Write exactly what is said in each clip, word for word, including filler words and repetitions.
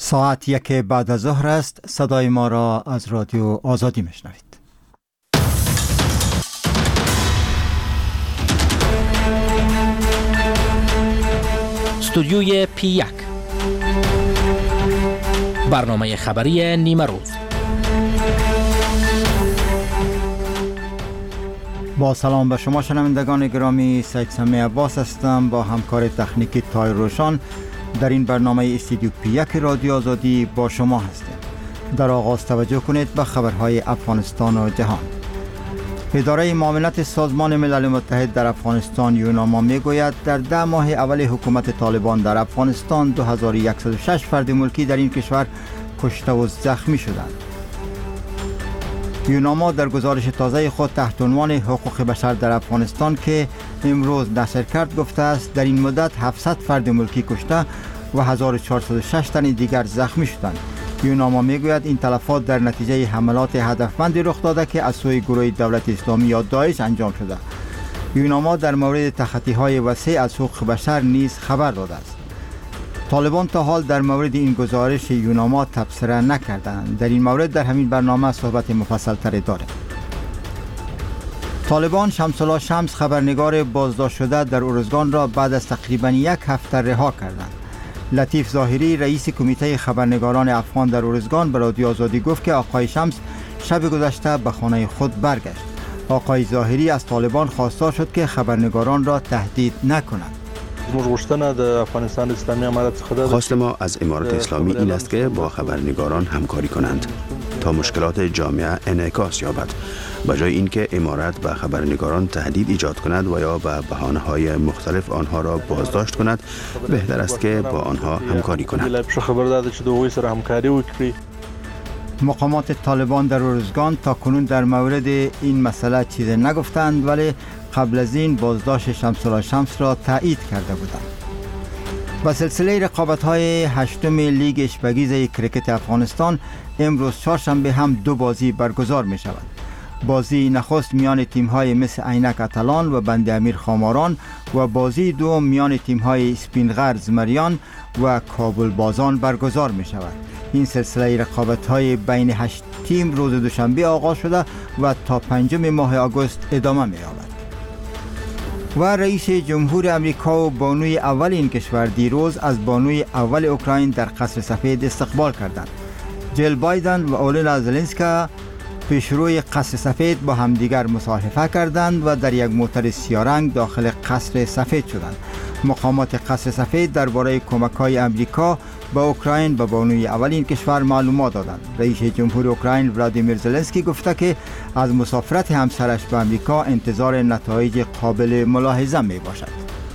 ساعت یک بعد از ظهر است. صدای ما را از رادیو آزادی میشنوید. استودیوی پی یک، برنامه خبری نیمه روز. با سلام به شما شنوندگان گرامی، سید سمی عباس هستم با همکار تکنیکی تای روشان. در این برنامه استودیو پی یک رادیو آزادی با شما هستیم. در آغاز توجه کنید به خبرهای افغانستان و جهان. اداره معاونت سازمان ملل متحد در افغانستان یوناما میگوید در ده ماه اول حکومت طالبان در افغانستان دو هزار و صد و شش فرد ملکی در این کشور کشته و زخمی شدند. یوناما در گزارش تازه خود تحت عنوان حقوق بشر در افغانستان که امروز نشر کرد گفته است در این مدت هفتصد فرد ملکی کشته و هزار و چهارصد و شش تن دیگر زخمی شدند. یوناما میگوید این تلفات در نتیجه حملات هدفمندی رخ داده که از سوی گروه دولت اسلامی یا داعش انجام شده. یوناما در مورد تخطی‌های وسیع از حقوق بشر نیز خبر داده است. طالبان تا حال در مورد این گزارش یوناما تبصره نکردند. در این مورد در همین برنامه صحبت مفصل تری داریم. طالبان شمس الله شمس خبرنگار بازداشت شده در ارزگان را بعد از تقریبا یک هفته رها کردند. لطیف ظاهری رئیس کمیته خبرنگاران افغان در ارزگان به رادیو آزادی گفت که آقای شمس شب گذشته به خانه خود برگشت. آقای ظاهری از طالبان خواستار شد که خبرنگاران را تهدید نکنند. خواست ما از امارت اسلامی این است که با خبرنگاران همکاری کنند تا مشکلات جامعه انعکاس یابد، به جای اینکه امارت به خبرنگاران تهدید ایجاد کند و یا به بهانه‌های مختلف آنها را بازداشت کند، بهتر است که با آنها همکاری کند. مقامات طالبان در ارزگان تا کنون در مورد این مسئله چیزی نگفتند، ولی قبل از این بازداشت شمس الله شمس را تایید کرده بودند. با سلسله رقابت‌های هشتم لیگ اشبگیز کرکت افغانستان امروز چهارشنبه هم دو بازی برگزار می شود. بازی نخست میان تیم‌های مثل عینک اتلان و بند امیر خاماران و بازی دوم میان تیم‌های اسپینغر زمریان و کابل بازان برگزار می شود. این سلسله رقابت‌های بین هشت تیم روز دوشنبه آغاز شده و تا پنجم ماه آگوست ادامه می یابد. و رئیس جمهور امریکا و بانوی اول این کشور دیروز از بانوی اول اوکراین در قصر سفید استقبال کردند. جیل بایدن و اولنا زلنسکا پیشروی قصر سفید با همدیگر مصاحبه کردند و در یک موتر سیارنگ داخل قصر سفید شدند. مقامات قصر سفید درباره کمک‌های امریکا به اوکراین به بانوی اول این کشور معلومات دادند. رئیس جمهور اوکراین ولادیمیر زلنسکی گفته که از مسافرت همسرش به امریکا انتظار نتایج قابل ملاحظه می باشد.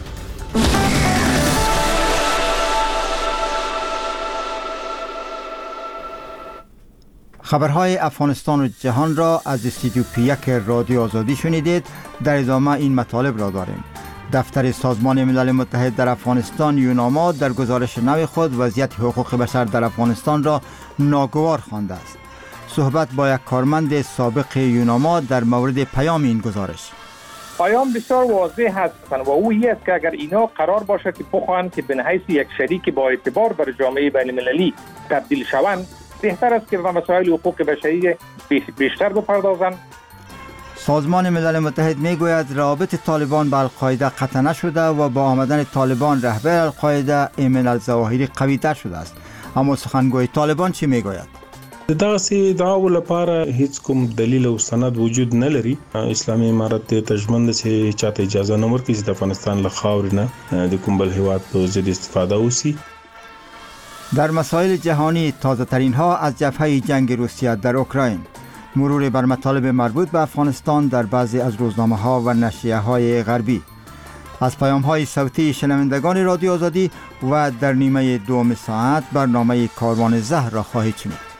خبرهای افغانستان و جهان را از استودیو پی یک رادیو آزادی شنیدید. در ادامه این مطالب را داریم. دفتر سازمان ملل متحد در افغانستان یوناما در گزارش نو خود وضعیت حقوق بشر در افغانستان را ناگوار خوانده است. صحبت با یک کارمند سابق یوناما در مورد پیام این گزارش. پیام بسیار واضح هست و او این است که اگر اینا قرار باشد که بخواهند که به حیث یک شریک با اعتبار بر جامعه بین المللی تبدیل شوند، بهتر است که به مسائل حقوق بشری بیشتر بپردازند. سازمان ملل متحد میگوید روابط طالبان با القاعده قطع نشده و با آمدن طالبان رهبر القاعده ایمن الظواهری قوی تر شده است. اما سخنگوی طالبان چی میگوید؟ دغه سي دعاو لپاره هیڅ کوم دلیل او سند وجود نه لري. اسلامي امارت تجمند چې چاته اجازه نه ورکړي چې د افغانستان له خاورې نه د کوم بل هیواد په ضد استفاده وشي. در مسائل جهانی تازه ترین ها از جبهه جنگ روسیه در اوکراین، مرور بر مطالب مربوط به افغانستان در بعضی از روزنامه ها و نشریه های غربی، از پیام های صوتی شنوندگان رادیو آزادی و در نیمه دوم ساعت برنامه کاروان زهر را خواهید شنید.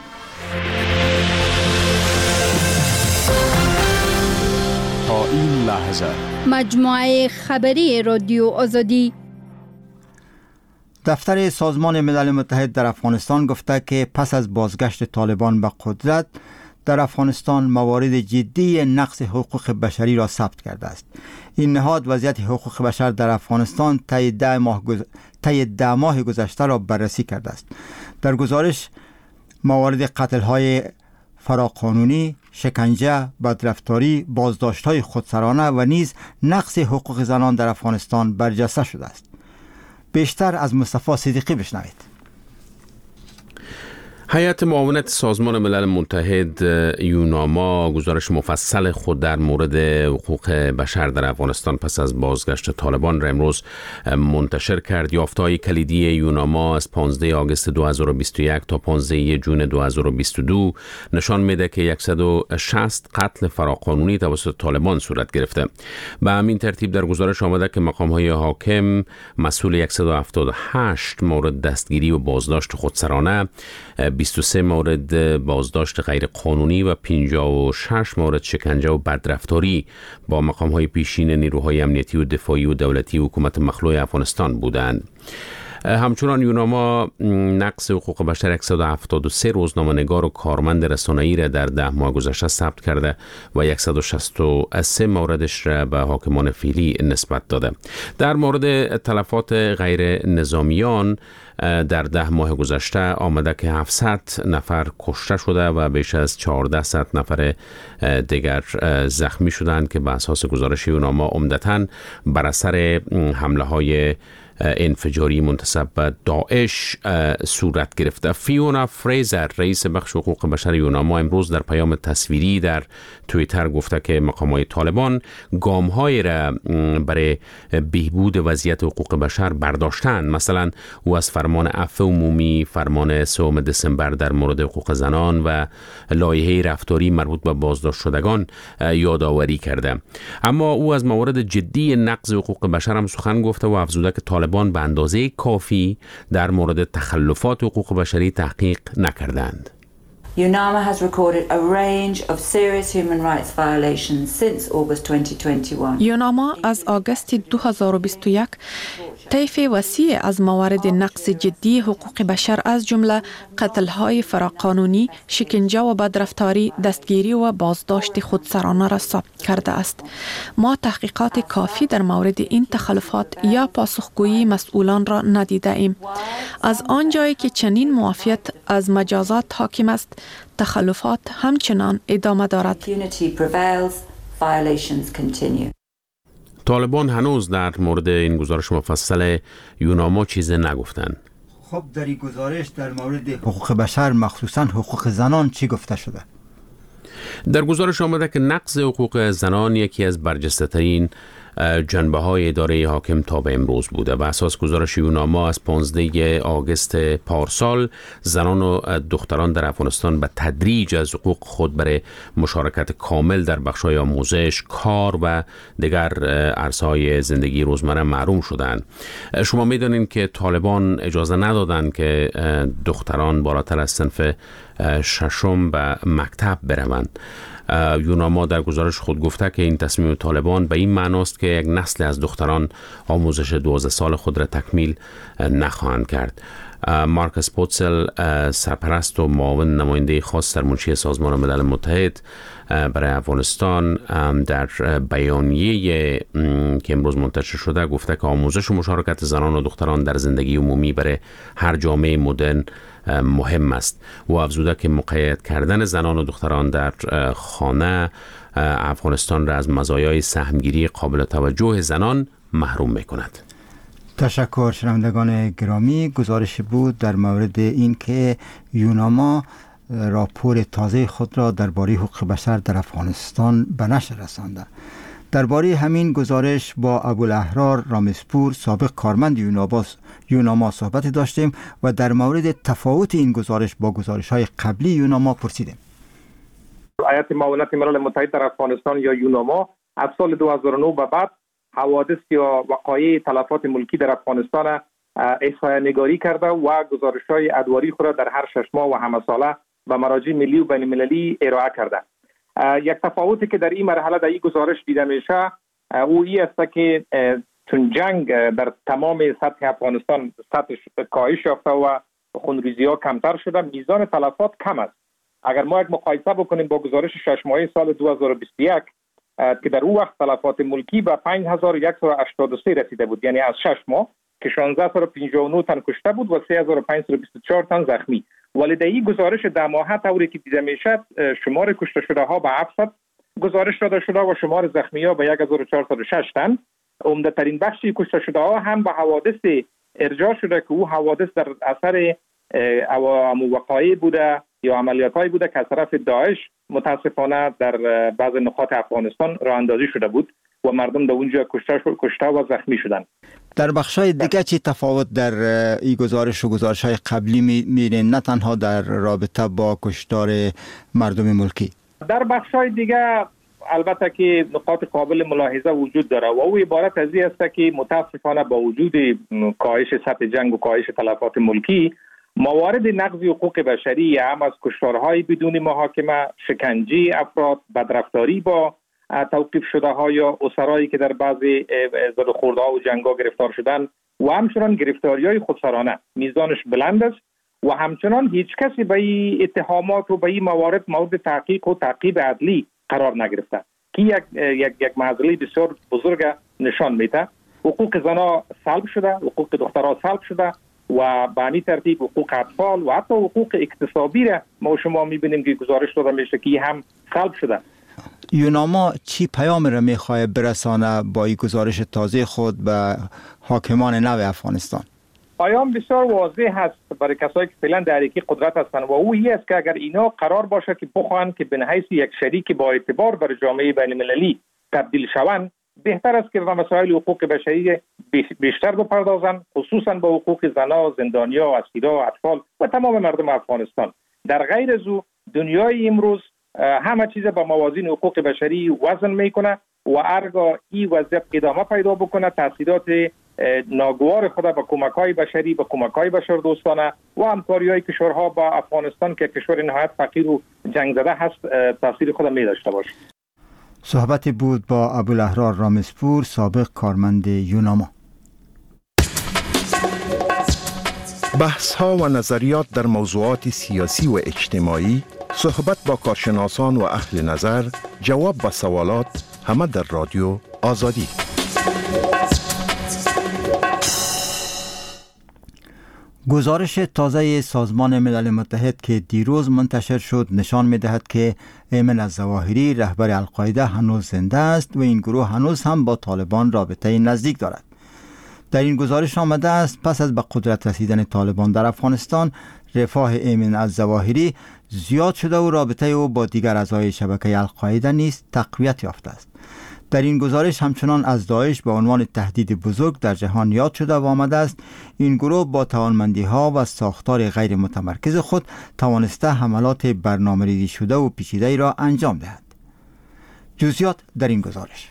تا این لحظه مجموعه خبری رادیو آزادی. دفتر سازمان ملل متحد در افغانستان گفته که پس از بازگشت طالبان به قدرت در افغانستان موارد جدی نقض حقوق بشری را ثبت کرده است. این نهاد وضعیت حقوق بشر در افغانستان طی ده ماه گز... طی ده ماه گذشته را بررسی کرده است. در گزارش موارد قتل‌های فراقانونی، شکنجه، بدرفتاری، بازداشت‌های خودسرانه و نیز نقض حقوق زنان در افغانستان برجسته شده است. بیشتر از مصطفی صدیقی بشنوید. هیئت معاونت سازمان ملل متحد یوناما گزارش مفصل خود در مورد حقوق بشر در افغانستان پس از بازگشت طالبان را امروز منتشر کرد. یافته‌های کلیدی یوناما از پانزده آگوست دو هزار و بیست و یک تا پانزده جون دو هزار و بیست و دو نشان میده که صد و شصت قتل فراقانونی توسط طالبان صورت گرفته. به همین ترتیب در گزارش آمده که مقام‌های حاکم مسئول صد و هفتاد و هشت مورد دستگیری و بازداشت خودسرانه، بیست و سه مورد بازداشت غیر قانونی و پنجاه و شش مورد شکنجه و بدرفتاری با مقام‌های پیشین نیروهای امنیتی و دفاعی و دولتی حکومت مخلوع افغانستان بودند. همچنان یوناما نقض حقوق بشر صد و هفتاد و سه روزنامه‌نگار و کارمند رسانه‌ای را در ده ماه گذشته ثبت کرده و صد و شصت و سه موردش را به حاکمان فعلی نسبت داده. در مورد تلفات غیر نظامیان در ده ماه گذشته آمده که هفتصد نفر کشته شده و بیش از چهارصد نفر دیگر زخمی شدند که به اساس گزارش یوناما عمدتاً بر اثر حمله های انفجاری منتسب به داعش صورت گرفته. فیونا فریزر رئیس بخش حقوق بشر یوناما امروز در پیام تصویری در توییتر گفته که مقامات طالبان گام‌های را برای بهبود وضعیت حقوق بشر برداشتند. مثلا او از فرمان عفو عمومی، فرمان سوم دسامبر در مورد حقوق زنان و لایحه رفتاری مربوط به بازداشت شدگان یادآوری کرده. اما او از موارد جدی نقض حقوق بشر هم سخن گفته و افزوده که طالبان به اندازه کافی در مورد تخلفات حقوق بشری تحقیق نکردند. UNAMA has recorded a range of serious human rights violations since August twenty twenty-one. یوناما از آگوست دو هزار و بیست و یک طیف وسیع از موارد نقض جدی حقوق بشر از جمله قتل‌های فراقانونی، شکنجه و بدرفتاری، دستگیری و بازداشت خودسرانه را ثبت کرده است. ما تحقیقات کافی در مورد این تخلفات یا پاسخگویی مسئولان را ندیده ایم. از آنجایی که چنین معافیت از مجازات حاکم است، تخلفات همچنان ادامه دارد. طالبان هنوز در مورد این گزارش مفصل یوناما چیزی نگفتند. خب در این گزارش در مورد حقوق بشر مخصوصاً حقوق زنان چی گفته شده؟ در گزارش آمده که نقض حقوق زنان یکی از برجسته‌ترین جنبه های اداره حاکم تا به امروز بوده. و اساس گزارش یوناما از پانزده آگوست پارسال زنان و دختران در افغانستان به تدریج از حقوق خود برای مشارکت کامل در بخش‌های آموزش، کار و دیگر عرصه‌های زندگی روزمره محروم شدند. شما می‌دانید که طالبان اجازه ندادند که دختران بالاتر از صنف ششم به مکتب بروند. یوناما در گزارش خود گفته که این تصمیم طالبان به این معناست که یک نسل از دختران آموزش دوازده سال خود را تکمیل نخواهند کرد. مارکس پوتسل سرپرست و معاون نماینده خاص در منشی سازمان ملل متحد برای افغانستان در بیانیه که امروز منتشر شده گفته که آموزش و مشارکت زنان و دختران در زندگی عمومی برای هر جامعه مدرن مهم است و افزوده که مقید کردن زنان و دختران در خانه افغانستان را از مزایای سهمگیری قابل توجه زنان محروم می‌کند. تشکر شنوندگان گرامی. گزارش بود در مورد این که یوناما راپور تازه خود را درباره حقوق بشر در افغانستان به نشر رسانده. درباره همین گزارش با ابوالاحرار رامزپور سابق کارمند یوناما صحبت داشتیم و در مورد تفاوت این گزارش با گزارش‌های قبلی یوناما پرسیدیم. هیئت معاونت ملل متحد در افغانستان یا یوناما از سال دو هزار و نه به بعد حوادث یا وقایع تلفات ملکی در افغانستان احصایه نگاری کرده و گزارش‌های ادواری خود را در هر شش ماه و همه ساله به مراجع ملی و بین‌المللی ارائه کرده. یک تفاوتی که در این مرحله در این گزارش دیده میشه او این است که چون جنگ در تمام سطح افغانستان سطحش کاهش یافته و خونریزی‌ها کمتر شده، میزان تلفات کم است. اگر ما یک مقایسه بکنیم با گزارش شش ماهه سال دو هزار و بیست و یک که در اون وقت تلفات ملکی به پنج هزار و صد و هشتاد و سه رسیده بود، یعنی از شش ماه که شانزده صد و پنجاه و نه تن کشته بود و سه هزار و پانصد و بیست و چهار تن زخمی. ولی در این گزارش ده ماهه طوری که دیده میشد شمار کشته شده ها به هفتصد گزارش داده شده و شمار زخمی ها به یک هزار و چهارصد و شش تن. عمده ترین بخشی کشته شده ها هم به حوادث ارجاع شده که او حوادث در اثر وقایع بوده یا عملیات هایی بوده که از طرف داعش متاسفانه در بعض نقاط افغانستان راه اندازی شده بود و مردم در اونجا کشته کشته و زخمی شدند. در بخشای دیگه چی تفاوت در این گزارش و گزارش های قبلی میرین، نه تنها در رابطه با کشتار مردم ملکی؟ در بخشای دیگه البته که نقاط قابل ملاحظه وجود داره و او عبارت از این است که متاسفانه با وجود کاهش سطح جنگ و کاهش تلفات ملکی، موارد نقض حقوق بشری هم از کشتارهای بدون محاکمه، شکنجه افراد، بدرفتاری با توقیف شده ها یا اسرایی که در بعضی زد و خوردها و جنگ‌ها گرفتار شدن و همچنان گرفتاری های خودسرانه میزانش بلند است و همچنان هیچ کسی به این اتهامات و به این موارد مورد تحقیق و تعقیب عدلی قرار نگرفته که یک یک یک معضله بسیار بزرگ نشان میده. حقوق زنها سلب شده، حقوق دخترها سلب شده و به همین ترتیب حقوق اطفال و حتی حقوق اکتسابی را ما شما میبینیم که گزارش داده میشه که هم سلب شده. یوناما چی پیام را میخواه برسانه با این گزارش تازه خود به حاکمان نو افغانستان؟ پیام بسیار واضح هست برای کسایی که فعلا در حقیقی قدرت هستند و او این است که اگر اینا قرار باشه که بخواهند که به حیث یک شریک با اعتبار بر جامعه بین المللی تبدیل شوند، بهتر است که به مسائل حقوق بشری بیشتر بپردازند، خصوصا با حقوق زنان، زندانیان، اسیران، اطفال و تمام مردم افغانستان. در غیر از او دنیای امروز همه چیز با موازین حقوق بشری وزن میکنه و هرگاه این وضعیت ادامه پیدا بکنه تاثیرات ناگوار خود با کمک‌های بشری، با کمک‌های بشردوستانه و همکاری‌های کشورها با افغانستان که کشور نهایت فقیر و جنگ زده هست تاثیر خود می داشته باشه. صحبت بود با ابوالاحرار رامزپور، سابق کارمند یوناما. بحث‌ها و نظریات در موضوعات سیاسی و اجتماعی، صحبت با کارشناسان و اهل نظر، جواب به سوالات، همه در رادیو آزادی. گزارش تازه سازمان ملل متحد که دیروز منتشر شد نشان می‌دهد که ایمن الظواهری رهبر القاعده هنوز زنده است و این گروه هنوز هم با طالبان رابطه نزدیک دارد. در این گزارش آمده است پس از به قدرت رسیدن طالبان در افغانستان، رفاه ایمن الظواهری زیاد شده و رابطه او با دیگر اعضای شبکه القاعده نیز تقویت یافته است. در این گزارش همچنان از داعش به عنوان تهدید بزرگ در جهان یاد شده و آمده است این گروه با توانمندی ها و ساختار غیر متمرکز خود توانسته حملات برنامه‌ریزی شده و پیچیده را انجام دهد. جزئیات در این گزارش.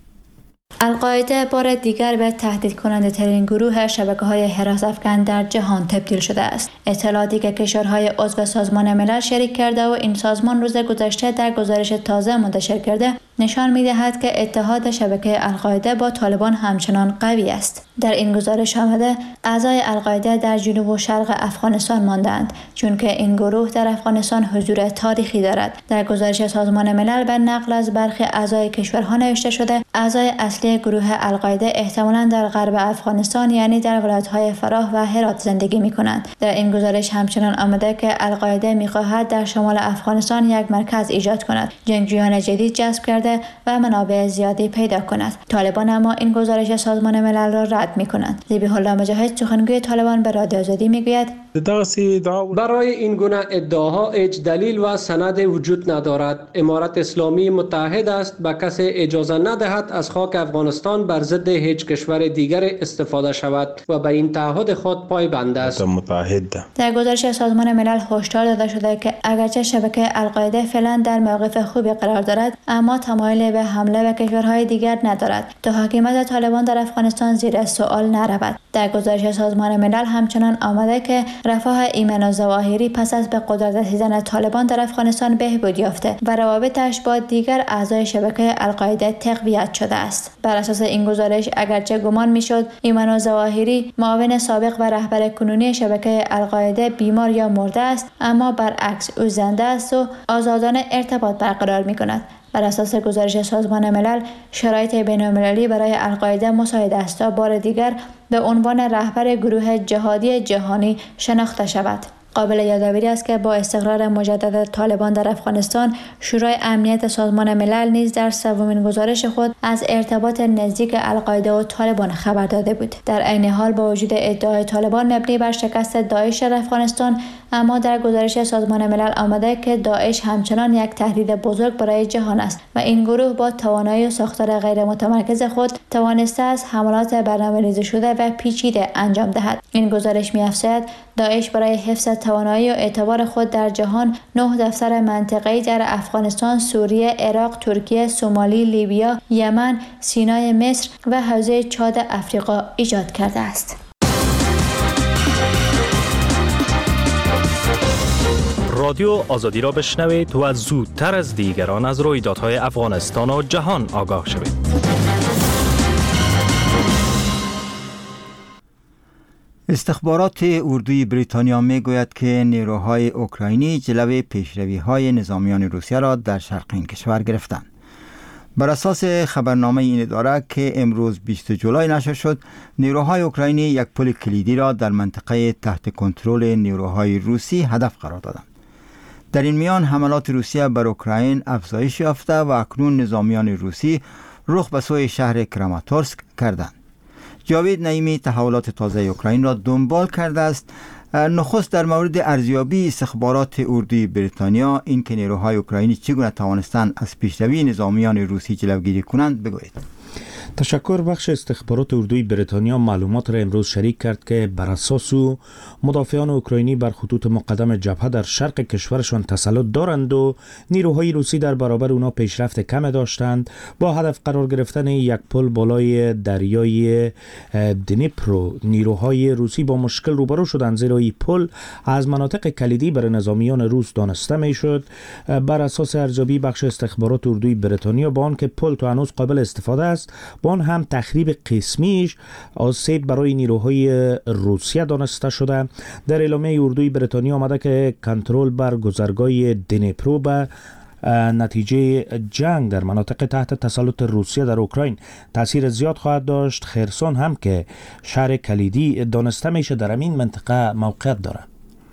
القاعده بار دیگر به تهدید کننده ترین گروه شبکه های حراس افکن در جهان تبدیل شده است. اطلاعاتی که کشورهای عضو سازمان ملل شریک کرده و این سازمان روز گذشته در گزارش تازه منتشر کرده نشان می دهد که اتحاد شبکه القاعده با طالبان همچنان قوی است. در این گزارش آمده اعضای القاعده در جنوب و شرق افغانستان ماندند چون که این گروه در افغانستان حضور تاریخی دارد. در گزارش سازمان ملل به نقل از برخی اعضای کشورها نوشته شده اعضای اصلی گروه القاعده احتمالاً در غرب افغانستان یعنی در ولایت‌های فراه و هرات زندگی می‌کنند. در این گزارش همچنان آمده که القاعده می‌خواهد در شمال افغانستان یک مرکز ایجاد کند، جنگجویان جدید جذب کرده و منابع زیادی پیدا کند. طالبان اما این گزارش سازمان ملل را رد می‌کنند. ذبیح الله مجاهد سخنگوی طالبان به رادیو آزادی می‌گوید برای این گونه ادعاها هیچ دلیل و سند وجود ندارد. امارت اسلامی متحد است به کسی اجازه ندهد از خاک افغانستان بر ضد هیچ کشور دیگر استفاده شود و به این تعهد خود پایبند است. متحد. در گزارش سازمان ملل هشدار داده شده که اگرچه شبکه القاعده فعلا در موقف خوبی قرار دارد اما تمایل به حمله به کشورهای دیگر ندارد تا حاکمیت طالبان در افغانستان زیر سوال نرود. در گزارش سازمان ملل همچنان آمده که رفاه ایمن الظواهری پس از به قدرت رسیدن طالبان در افغانستان بهبود یافته و روابطش با دیگر اعضای شبکه القاعده تقویت شده است. بر اساس این گزارش اگرچه گمان میشد ایمن الظواهری معاون سابق و رهبر کنونی شبکه القاعده بیمار یا مرده است، اما برعکس او زنده است و آزادانه ارتباط برقرار می‌کند. بر اساس گزارش سازمان ملل شرایط بین‌المللی برای القاعده مساعد است تا بار دیگر به عنوان رهبر گروه جهادی جهانی شناخته شود. قابل یادآوری است که با استقرار مجدد طالبان در افغانستان، شورای امنیت سازمان ملل نیز در سومین گزارش خود از ارتباط نزدیک القاعده و طالبان خبر داده بود. در عین حال با وجود ادعای طالبان مبنی بر شکست داعش در افغانستان، اما در گزارش سازمان ملل آمده که داعش همچنان یک تهدید بزرگ برای جهان است و این گروه با توانایی و ساختار غیر متمرکز خود توانسته است حملات برنامه‌ریزی شده و پیچیده انجام دهد. این گزارش می‌افزاید داعش برای حفظ توانایی و اعتبار خود در جهان نه دفتر منطقه‌ای در افغانستان، سوریه، عراق، ترکیه، سومالی، لیبیا، یمن، سینای مصر و حوزه چاد افریقا ایجاد کرده است. رادیو آزادی را بشنوید و زودتر از دیگران از رویدادهای افغانستان و جهان آگاه شوید. استخبارات اردوی بریتانیا می گوید که نیروهای اوکراینی جلوی پیشروی‌های نظامیان روسیه را در شرق این کشور گرفتند. بر اساس خبرنامه این اداره که امروز بیست جولای نشر شد، نیروهای اوکراینی یک پل کلیدی را در منطقه تحت کنترل نیروهای روسی هدف قرار دادند. در این میان حملات روسیه بر اوکراین افزایش یافته و اکنون نظامیان روسی رخ به سوی شهر کراماتورسک کردند. جاوید نعیمی تحولات تازه اوکراین را دنبال کرده است. نخست در مورد ارزیابی استخبارات اردوی بریتانیا، این که نیروهای اوکراینی چگونه توانستند از پیشروی نظامیان روسی جلوگیری کنند بگویید. تشکر. بخش استخبارات اردوی بریتانیا معلومات را امروز شریک کرد که بر اساس او مدافعان اوکراینی بر خطوط مقدم جبهه در شرق کشورشان تسلط دارند و نیروهای روسی در برابر اونا پیشرفت کم داشتند. با هدف قرار گرفتن یک پل بالای دریای دنیپرو، نیروهای روسی با مشکل روبرو شدند، زیرا این پل از مناطق کلیدی برای نظامیان روس دانسته میشد. بر اساس ارزیابی بخش استخبارات اردوی بریتانیا، با آنکه پل تا هنوز قابل استفاده است، با آن هم تخریب قسمیش آسیب برای نیروهای روسیه دانسته شده. در اعلامیه اردوی بریتانیا آمده که کنترل بر گذرگاه دنیپرو به نتیجه جنگ در مناطق تحت تسلط روسیه در اوکراین تاثیر زیاد خواهد داشت. خرسون هم که شهر کلیدی دانسته میشه در این منطقه موقعیت داره.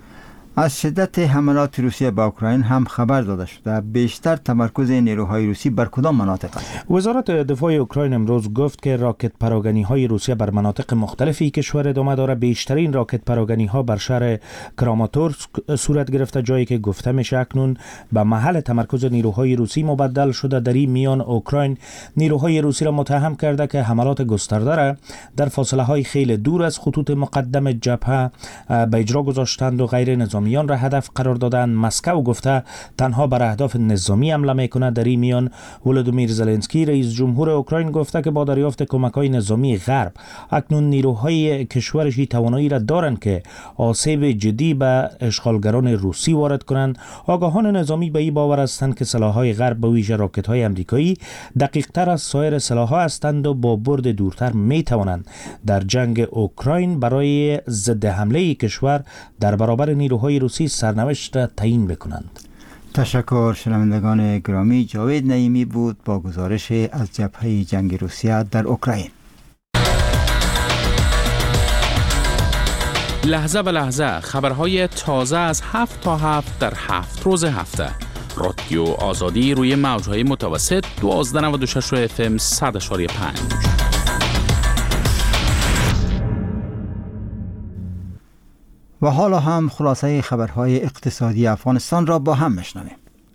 از شدت حملات روسیه به اوکراین هم خبر داده شده. بیشتر تمرکز نیروهای روسی بر کدام مناطق است؟ وزارت دفاع اوکراین امروز گفت که راکت پراگنی های روسیه بر مناطق مختلفی کشور ادامه داره. بیشترین راکت پراگنی ها بر شهر کراماتورسک صورت گرفته، جایی که گفته میشه اکنون به محل تمرکز نیروهای روسی مبدل شده. در این میان اوکراین نیروهای روسی را متهم کرده که حملات گسترده را در فاصله های خیلی دور از خطوط مقدم جبهه به اجرا گذاشتند و غیر نظامی میان را هدف قرار دادن. مسکو گفته تنها بر اهداف نظامی حمله میکنه. در این میان ولودیمیر زلنسکی رئیس جمهور اوکراین گفته که با دریافت کمک‌های نظامی غرب اکنون نیروهای کشورش توانایی را دارند که آسیب جدی به اشغالگران روسی وارد کنند. آگاهان نظامی به این باور هستند که سلاح‌های غرب به ویژه راکت‌های آمریکایی دقیق‌تر از سایر سلاح‌ها هستند و با برد دورتر می‌توانند در جنگ اوکراین برای ضد حمله کشور در برابر نیروهای روسی سرنوشت تعیین بکنند. تشکر. شنوندگان گرامی، جاوید نعیمی بود با گزارش از جبهه جنگ روسیه در اوکراین. لحظه به لحظه خبرهای تازه از هفت تا هفت در هفت روز هفته. رادیو آزادی روی موجهای متوسط دوازده نود و شش اف ام صد و پنج. و حالا هم خلاصه خبرهای اقتصادی افغانستان را با هم میشنویم.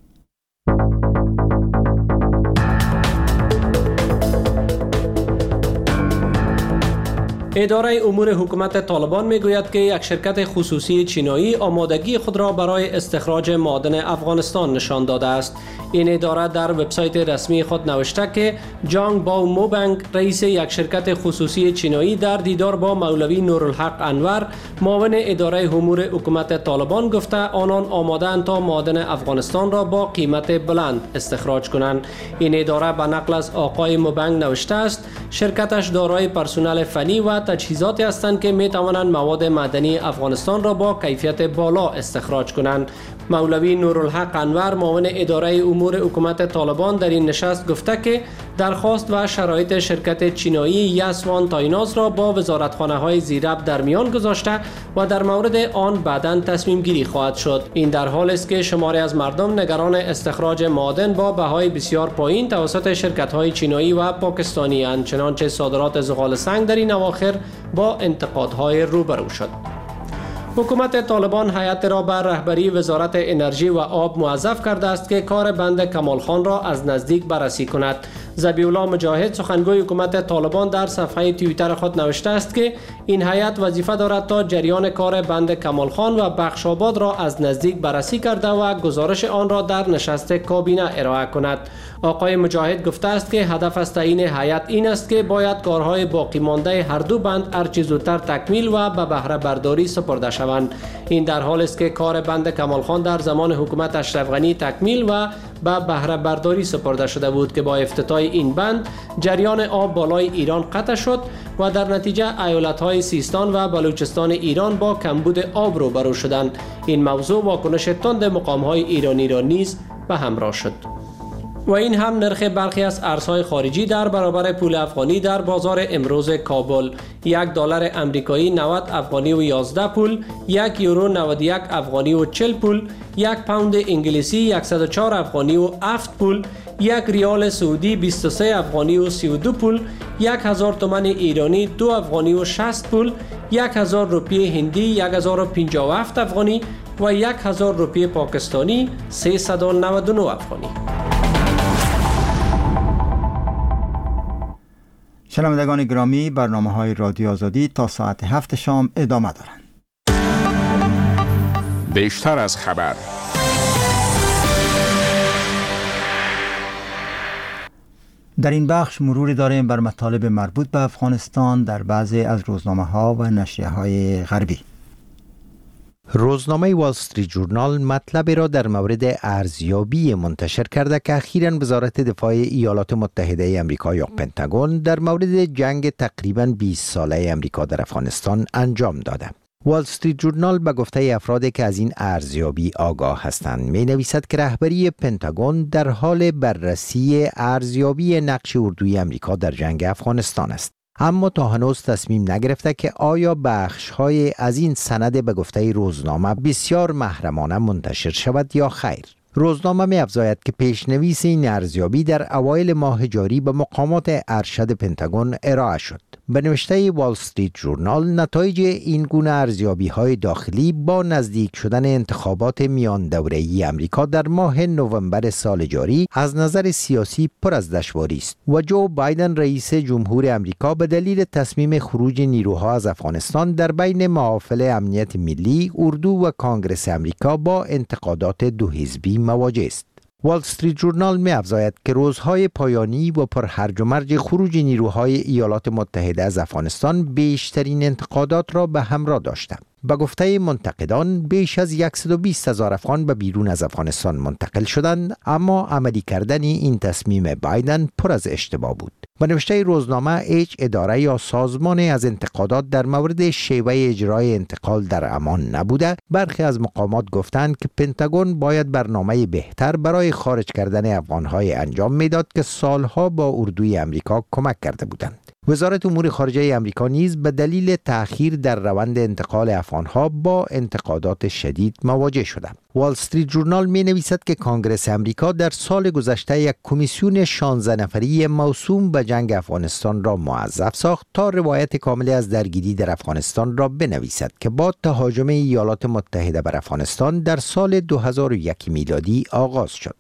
اداره امور حکومت طالبان میگوید که یک شرکت خصوصی چینایی آمادگی خود را برای استخراج معادن افغانستان نشان داده است. این اداره در وبسایت رسمی خود نوشته که جانگ باو موبنگ، رئیس یک شرکت خصوصی چینایی، در دیدار با مولوی نورالحق انور، معاون اداره امور حکومت طالبان، گفته آنان آماده‌اند تا معادن افغانستان را با قیمت بلند استخراج کنند. این اداره به نقل از آقای موبنگ نوشته است شرکتش دارای پرسنل فنی و تجهیزاتی هستند که می توانند مواد معدنی افغانستان را با کیفیت بالا استخراج کنند. مولوی نورالحق انور، معاون اداره امور حکومت طالبان، در این نشست گفته که درخواست و شرایط شرکت چینایی یاسوان تایناز را با وزارتخانه‌های زیرب در میان گذاشته و در مورد آن بعداً تصمیم گیری خواهد شد. این در حالی است که شماری از مردم نگران استخراج معادن با بهای بسیار پایین توسط شرکت‌های چینایی و پاکستانی اند، چنانچه صادرات زغال سنگ در این اواخر با انتقادهای روبرو شد. حکومت طالبان هیئت را بر رهبری وزارت انرژی و آب موظف کرده است که کار بند کمال خان را از نزدیک بررسی کند. ذبیح الله مجاهد سخنگوی حکومت طالبان در صفحه توییتر خود نوشته است که این هیئت وظیفه دارد تا جریان کار بند کمال خان و بخشاباد را از نزدیک بررسی کرده و گزارش آن را در نشست کابینه ارائه کند. آقای مجاهد گفته است که هدف از تعیین هیئت این است که باید کارهای باقی مانده هر دو بند هرچه زودتر تکمیل و به بهره برداری سپرده شوند. این در حالی است که کار بند کمال خان در زمان حکومت اشرف غنی تکمیل و به بهره برداری سپرده شده بود که با افتتاح این بند جریان آب بالای ایران قطع شد و در نتیجه ایالت‌های سیستان و بلوچستان ایران با کمبود آب روبرو شدند. این موضوع واکنش تند مقام‌های ایرانی را نیز به همراه شد. و این هم نرخ برخی از ارزهای خارجی در برابر پول افغانی در بازار امروز کابل: یک دلار امریکایی نود افغانی و یازده پول، یک یورو نود و یک افغانی و چهل پول، یک پوند انگلیسی صد و چهار افغانی و هفت پول، یک ریال سعودی بیست و سه افغانی و سی و دو پول، یک هزار تومان ایرانی دو افغانی و شصت پول، یک هزار روپیه هندی یک هزار و پنجاه و هفت افغانی و یک هزار روپیه پاکستانی سیصد و نود و نه افغانی. شنوندگان گرامی، برنامه‌های رادیو آزادی تا ساعت هفت شام ادامه دارند. بیشتر از خبر. در این بخش مروری داریم بر مطالب مربوط به افغانستان در بعضی از روزنامه‌ها و نشریه‌های غربی. روزنامه وال استریت جورنال مطلبی را در مورد ارزیابی منتشر کرده که اخیراً وزارت دفاع ایالات متحده آمریکا یا پنتاگون در مورد جنگ تقریباً بیست ساله آمریکا در افغانستان انجام داده. وال استریت جورنال به گفته افرادی که از این ارزیابی آگاه هستند می نویسد که رهبری پنتاگون در حال بررسی ارزیابی نقش اردوی آمریکا در جنگ افغانستان است، اما تا هنوز تصمیم نگرفته که آیا بخش‌های از این سند به گفته روزنامه بسیار محرمانه منتشر شود یا خیر. روزنامه می افزاید که پیشنویس این ارزیابی در اوایل ماه جاری به مقامات ارشد پنتاگون ارائه شد. به نوشته وال استریت جورنال، نتایج این گونه ارزیابی‌های داخلی با نزدیک شدن انتخابات میان دوره‌ای آمریکا در ماه نوامبر سال جاری از نظر سیاسی پر از دشواری است و جو بایدن رئیس جمهور آمریکا به دلیل تصمیم خروج نیروها از افغانستان در بین محافل امنیت ملی، اردو و کانگرس آمریکا با انتقادات دو حزبی مواجه است. وال استریت جورنال می افزاید که روزهای پایانی و پر هرج و مرج خروج نیروهای ایالات متحده از افغانستان بیشترین انتقادات را به همراه داشته. به گفته منتقدان، بیش از صد و بیست هزار افغان به بیرون از افغانستان منتقل شدند، اما عملی کردن این تصمیم بایدن پر از اشتباه بود. به نوشته روزنامه، هیچ اداره یا سازمانی از انتقادات در مورد شیوه اجرای انتقال در امان نبوده. برخی از مقامات گفتند که پنتاگون باید برنامه بهتر برای خارج کردن افغانهای انجام میداد که سالها با اردوی آمریکا کمک کرده بودند. وزارت امور خارجه آمریکا نیز به دلیل تأخیر در روند انتقال افغانها با انتقادات شدید مواجه شده. وال استریت جورنال می نویسد که کانگرس آمریکا در سال گذشته یک کمیسیون شانزده نفری موسوم به جنگ افغانستان را موظف ساخت تا روایت کاملی از درگیری در افغانستان را بنویسد که با تهاجم ایالات متحده بر افغانستان در سال دو هزار و یک میلادی آغاز شد.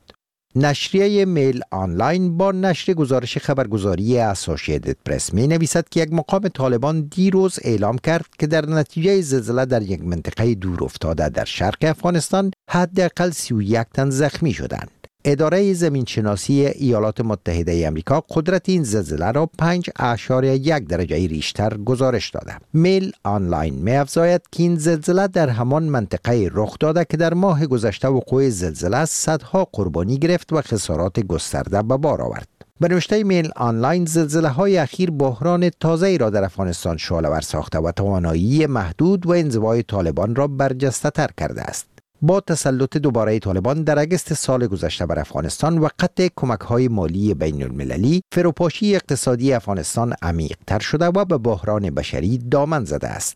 نشریه میل آنلاین با نشر گزارش خبرگزاری اسوسییتد پرس می نویسد که یک مقام طالبان دیروز اعلام کرد که در نتیجه زلزله در یک منطقه دور افتاده در شرق افغانستان حداقل سی و یک تن زخمی شدند. اداره زمینشناسی ایالات متحده آمریکا قدرت این زلزله را پنج اعشاریه یک درجه ریشتر گزارش داده. میل آنلاین می افزاید که این زلزله در همان منطقه رخ داده که در ماه گذشته وقوع زلزله صدها قربانی گرفت و خسارات گسترده به بار آورد. به نوشته میل آنلاین، زلزله های اخیر بحران تازه‌ای را در افغانستان شعله‌ور ساخته و توانایی محدود و انزوای طالبان را برجسته تر کرده است. با تسلط دوباره طالبان در اگست سال گذشته بر افغانستان و قطع کمک‌های مالی بین المللی، فروپاشی اقتصادی افغانستان عمیق‌تر شده و به بحران بشری دامن زده است.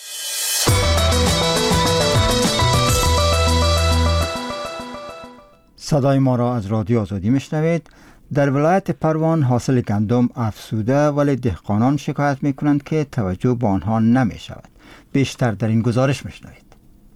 صدای ما را از رادیو آزادی میشنوید. در ولایت پروان حاصل گندم افزوده ولی دهقانان شکایت میکنند که توجه به آنها نمی شود. بیشتر در این گزارش میشنوید.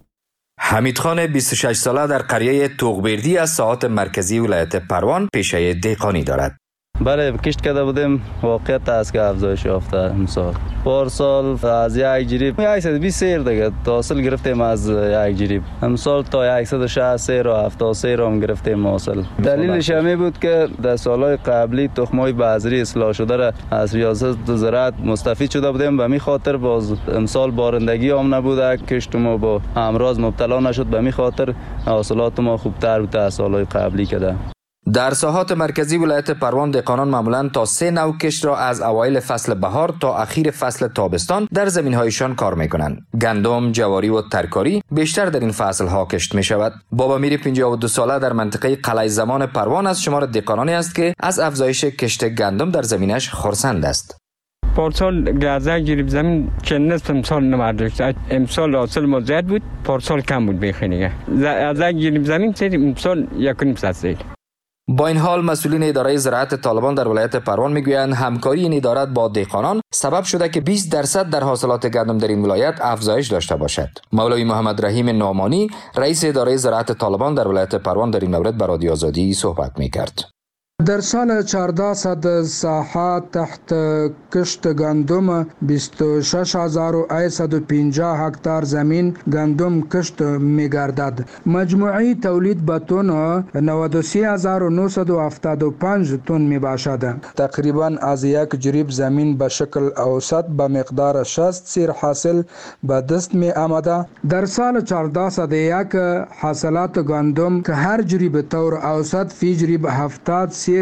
حمید خان بیست و شش ساله در قریه توغبردی از ساحات مرکزی ولایت پروان پیشه دهقانی دارد. بله کشت کرده بودیم، واقعیت است که افزایش یافته امسال. پارسال از یک جریب صد و بیست سیر دیگه حاصل گرفتیم از یک جریب. امسال تا صد و شصت سیر و هفتاد سیر هم گرفتیم حاصل. دلیلش همین بود که در سالهای قبلی تخمای بذری اصلاح شده را از ریاست زراعت مستفید شده بودیم، به می خاطر باز امسال بارندگی هم نبوده، کشت ما با امراض مبتلا نشد، به می خاطر حاصلات ما خوبتر بود از سالهای قبلی کده. در ساحات مرکزی ولایت پروان دهقانان معمولاً تا سه نوع کشت را از اوایل فصل بهار تا اخیر فصل تابستان در زمین‌هایشان کار می‌کنند. گندم، جواری و ترکاری بیشتر در این فصل‌ها کشت می‌شود. بابا میر پنجاه و دو ساله در منطقه قلعه زمان پروان از شمار دهقانانی است که از افزایش کشت گندم در زمینش خرسند است. پارسال گازه گریب زمین که نصف امسال نمرداشت. امسال حاصل ما زیاد بود، پارسال کم بود بخینگه. از گریب زمین سید امسال یک و نیم سید. با این حال مسئولین اداره زراعت طالبان در ولایت پروان میگویند همکاری این اداره با دهقانان سبب شده که بیست درصد در حاصلات گندم در این ولایت افزایش داشته باشد. مولوی محمد رحیم نعمانی رئیس اداره زراعت طالبان در ولایت پروان در این مورد با رادیو آزادی صحبت میکرد. در سال چهارصد ساحات تحت کشت گندم بیست و شش هزار و صد و پنجاه هکتار زمین گندم کشت می‌گردد. مجموعی تولید به تن نود و سه هزار و نهصد و هفتاد و پنج تن میباشد. تقریبا از یک جریب زمین به شکل اوسط به مقدار شصت سیر حاصل به دست می آمده. در سال چهارصد و یک حاصلات گندم که هر جریب طور اوسط فی جریب هفتاد سیر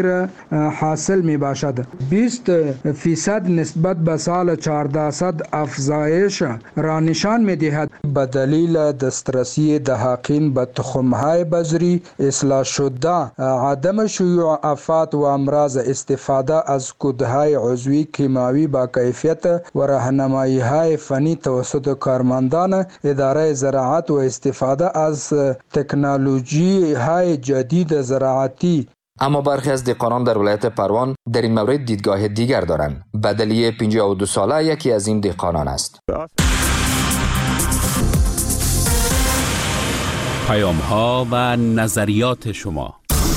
حاصل می باشد. بیست فیصد نسبت به سال چهارصد افزایش را نشان می دهد. به دلیل دسترسی دهقان به تخم‌های بذری اصلاح شده، عدم شیوع آفات و امراض، استفاده از کودهای عضوی کیمیاوی با کیفیت و راهنمایی‌های فنی توسط کارمندان اداره زراعت و استفاده از تکنولوژی‌های جدید زراعتی. اما برخی از دهقانان در ولایت پروان در این مورد دیدگاه دیگر دارند. بدلی پنجاه و دو ساله یکی از این دهقانان است. پیام ها و نظریات شما.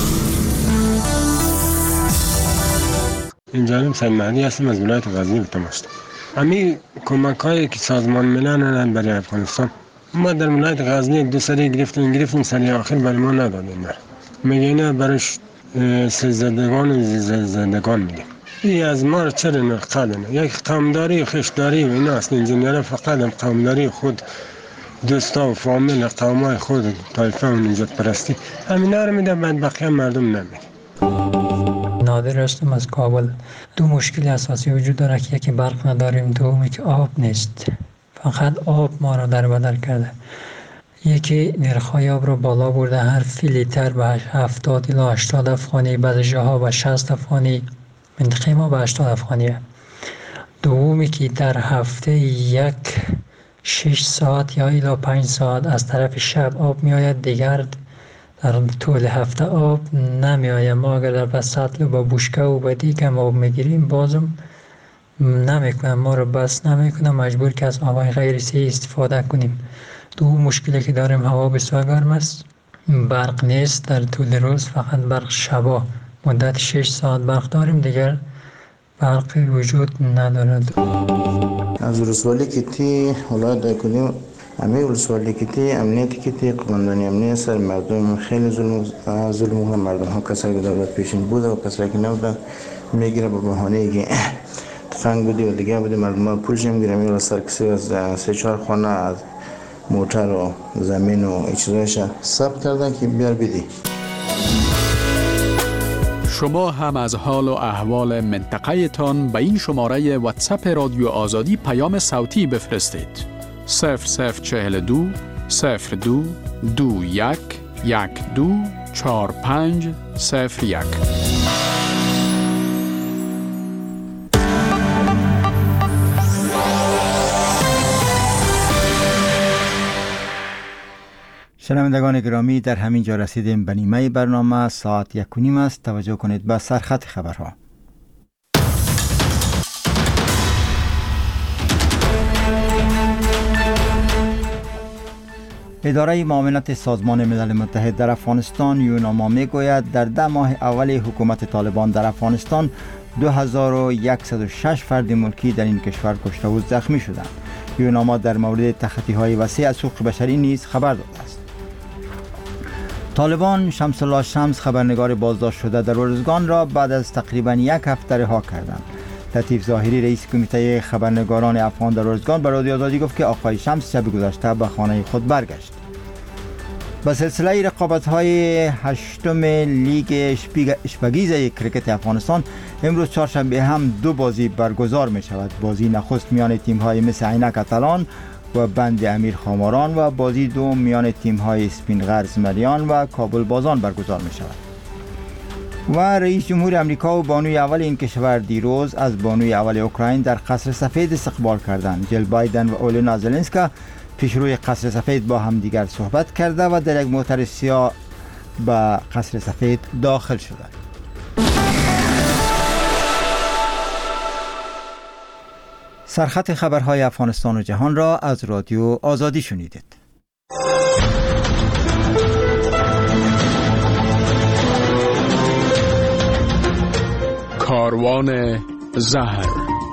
اینجا سید مهدی هستم از ولایت غزنی تماس. همین کمک‌هایی که سازمان ملل برای افغانستان ما در ولایت غزنی دو سری گرفتیم گرفتیم سری آخر برای ما ندادن. میگه نه برش سرزدگان و زندگان میگه. این از ما را چرا نقدن؟ یک قومداری و خشداری و اینا است. اینجا فقط قومداری خود دوستا و فامیل قومای خود طایفه و نجات پرستی همینا رو میده، بعد بقیه مردم نمیده. نادر هستم از کابل. دو مشکل اساسی وجود داره که یکی برق نداریم، دومی که آب نیست. فقط آب ما را در بدر کرده. یکی نرخ‌های آب رو بالا برده، هر فی لیتر به هفتاد الی هشتاد افغانی، بعضی جاها به شصت افغانی، منطقه ما به هشتاد افغانیه. دومی که در هفته یک شش ساعت یا الی پنج ساعت از طرف شب آب می آید، دیگر در طول هفته آب نمی آید. ما اگر در بس سطل و با بوشکه و با دیگم آب می گیریم بازم نمی کنم، ما رو بس نمی کنم، مجبور که از آبای غیر سی استفاده کنیم. دو مشکلی که داریم، هوا بسیار گرم است، برق نیست در طول روز، فقط برق شبا مدت شش ساعت برق داریم، دیگر برق وجود ندارد. از ولسوالی کتی ولایت کنیم همه ولسوالی کتی امنیتی کتی قماندانی امنیت سر مردم خیلی ظلم ظلم مردم ها، کسایی که دولت پیشین بوده و کسایی که نبوده میگیره به بهانه که تفنگ بودی و دیگه بودی، مردم ها پولش نمیگیره، میگیره سرکسی از سه چهار خانه از موتر و زمین و چیزایش ثبت کردن که بیار بدی. شما هم از حال و احوال منطقه تان به این شماره واتساپ رادیو آزادی پیام صوتی بفرستید. صفر صفر چهل و دو صفر دو دو یک یک دو چهار پنج صفر یک. شنوندگان گرامی، در همین جا رسیدیم به نیمه برنامه. ساعت یک و نیم است. توجه کنید به سرخط خبرها. اداره معاونت سازمان ملل متحد در افغانستان یوناما می گوید در ده ماه اول حکومت طالبان در افغانستان دو هزار و صد و شش فرد ملکی در این کشور کشته و زخمی شدند. یوناما در مورد تخطی های وسیع از حقوق بشری نیز خبر داده است. طالبان شمس الله شمس، خبرنگار بازداشت شده در ارزگان، را بعد از تقریبا یک هفته رها کردند. لطیف ظاهری، رئیس کمیته خبرنگاران افغان در ارزگان، به رادیو آزادی گفت که آقای شمس شب گذشته به خانه خود برگشت. به سلسله رقابت‌های هشتم لیگ اشپگیز کرکت افغانستان امروز چهارشنبه هم دو بازی برگزار می شود. بازی نخست میان تیم‌های مثل عینک اتلان و بند امیر خاماران و بازی دوم میان تیم‌های اسپین غرز مریان و کابل بازان برگزار می شود. و رئیس جمهور امریکا و بانوی اول این کشور دیروز از بانوی اول اوکراین در قصر سفید استقبال کردند. جل بایدن و اولینا زلنسکا پیشروی قصر سفید با هم دیگر صحبت کرده و در یک موتر سیاه به قصر سفید داخل شدند. سرخط خبرهای افغانستان و جهان را از رادیو آزادی شنیدید. کاروان زهر.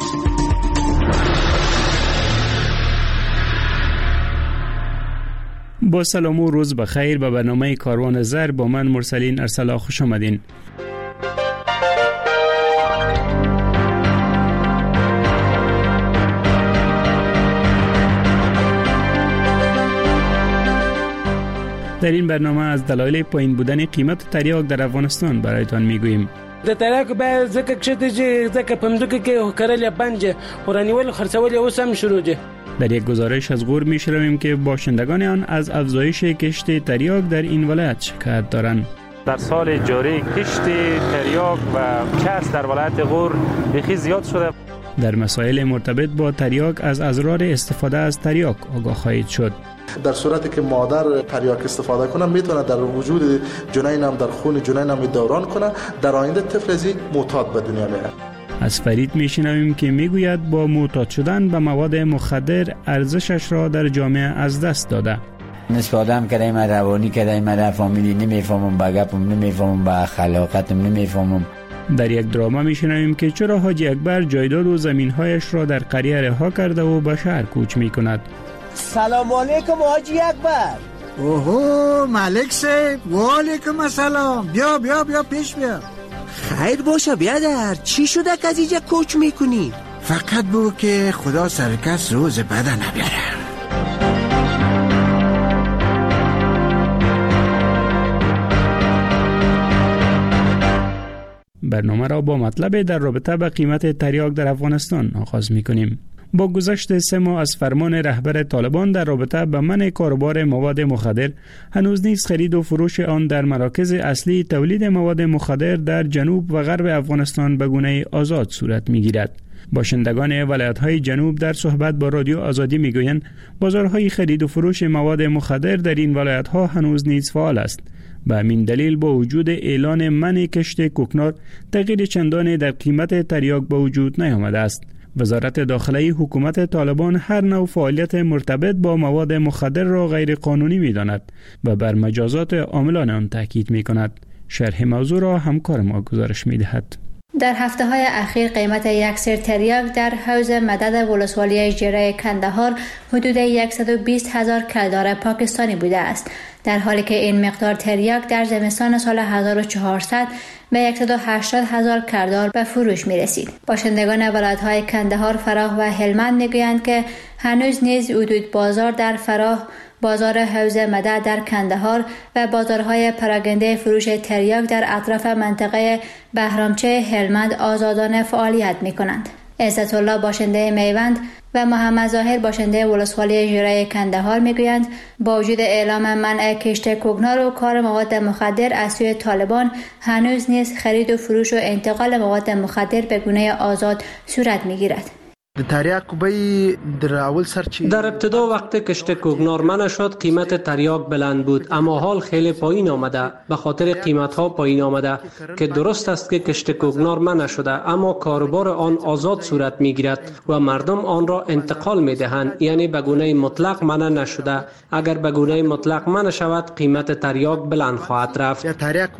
با سلام و روز بخیر به برنامه کاروان زهر با من مرسلین ارسلا خوش آمدین. در این برنامه از دلایل پایین بودن قیمت تریاک در افغانستان برایتان میگوییم. د تریاک به زکه کشته چې زکه پمزکه کې کرل بنج ورانیول خرڅول اوس هم شروع دي. در یک گزارش از غور میشنویم که باشندگان آن از افزایش کشت تریاک در این ولایت شکایت دارند. در سال جاری کشت تریاک و چرس در ولایت غور بخی زیاد شده. در مسائل مرتبط با تریاک از اضرار استفاده از تریاک آگاه خواهید شد. در صورتی که مادر تریاک استفاده کنه میتونه در وجود جنین هم در خون جنین هم دوران کنه، در آینده طفل از معتاد به دنیا میاد. از فرید میشنویم که میگوید با معتاد شدن به مواد مخدر ارزشش را در جامعه از دست داده. نصف آدم کردیم روانی کردیم را فامیلی نمیفهمم، با گپم نمیفهمم، با خلاقتم نمیفهمم. در یک دراما میشنویم که چرا حاجی اکبر جایداد و زمینهایش را در قریه رها کرده و به شهر کوچ میکند. سلام علیکم حاجی اکبر. اوهو ملک صاحب، و علیکم السلام. بیا بیا بیا پیش بیا. خیر باشه بیادر، چی شده که از اینجا کوچ میکنی؟ فقط بگو که خدا سرکس روز بده نبیاره. برنامه را با مطلب در رابطه با قیمت تریاک در افغانستان آغاز میکنیم. با گذشت سه ماه از فرمان رهبر طالبان در رابطه با منع کاروبار مواد مخدر، هنوز نیز خرید و فروش آن در مراکز اصلی تولید مواد مخدر در جنوب و غرب افغانستان به گونه آزاد صورت میگیرد. باشندگان ولایت‌های جنوب در صحبت با رادیو آزادی میگویند بازارهای خرید و فروش مواد مخدر در این ولایت‌ها هنوز نیز فعال است. به همین دلیل با وجود اعلان منع کشت کوکنار، تغییر چندانی در قیمت تریاک به وجود نیامده است. وزارت داخلی حکومت طالبان هر نوع فعالیت مرتبط با مواد مخدر را غیر قانونی می‌داند و بر مجازات عاملان آن تاکید می‌کند. شرح موضوع را همکار ما گزارش می‌دهد. در هفته های اخیر قیمت یک سیر تریاک در حوض مدد ولسوالی جره کندهار حدود صد و بیست هزار کلدار پاکستانی بوده است، در حالی که این مقدار تریاک در زمستان سال هزار و چهارصد به صد و هشتاد هزار کلدار به فروش می رسید. باشندگان ولایت‌های کندهار، فراه و هلمند میگویند که هنوز نیز حدود بازار در فراه، بازار حوض مدد در کندهار و بازارهای پراگنده فروش تریاک در اطراف منطقه بهرامچه هلمند آزادانه فعالیت می کنند. عزت الله باشنده میوند و محمد ظاهر باشنده ولسوالی ژره کندهار میگویند با وجود اعلام منع کشت کوکنار و کار مواد مخدر از سوی طالبان هنوز نیز خرید و فروش و انتقال مواد مخدر به گونه آزاد صورت میگیرد. در ابتدا وقتی کشت کوکنار منع شد قیمت تریاک بلند بود، اما حال خیلی پایین آمده به خاطر قیمت ها پایین آمده که درست است که کشت کوکنار منع شده اما کاروبار آن آزاد صورت می گیرد و مردم آن را انتقال می دهند، یعنی به گونه مطلق منع نشده. اگر به گونه مطلق منع شود قیمت تریاک بلند خواهد رفت.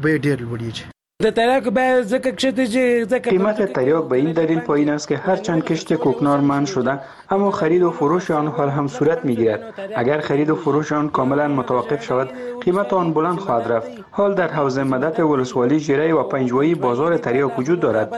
قیمت تریاک به این دلیل پایین است که هرچند کشت کوکنار منع شده اما خرید و فروش آن حال هم صورت میگیرد. اگر خرید و فروش آن کاملا متوقف شود قیمت آن بلند خواهد رفت. حال در حوزه مدت ولسوالی ژره و پنجوایی بازار تریاک وجود دارد.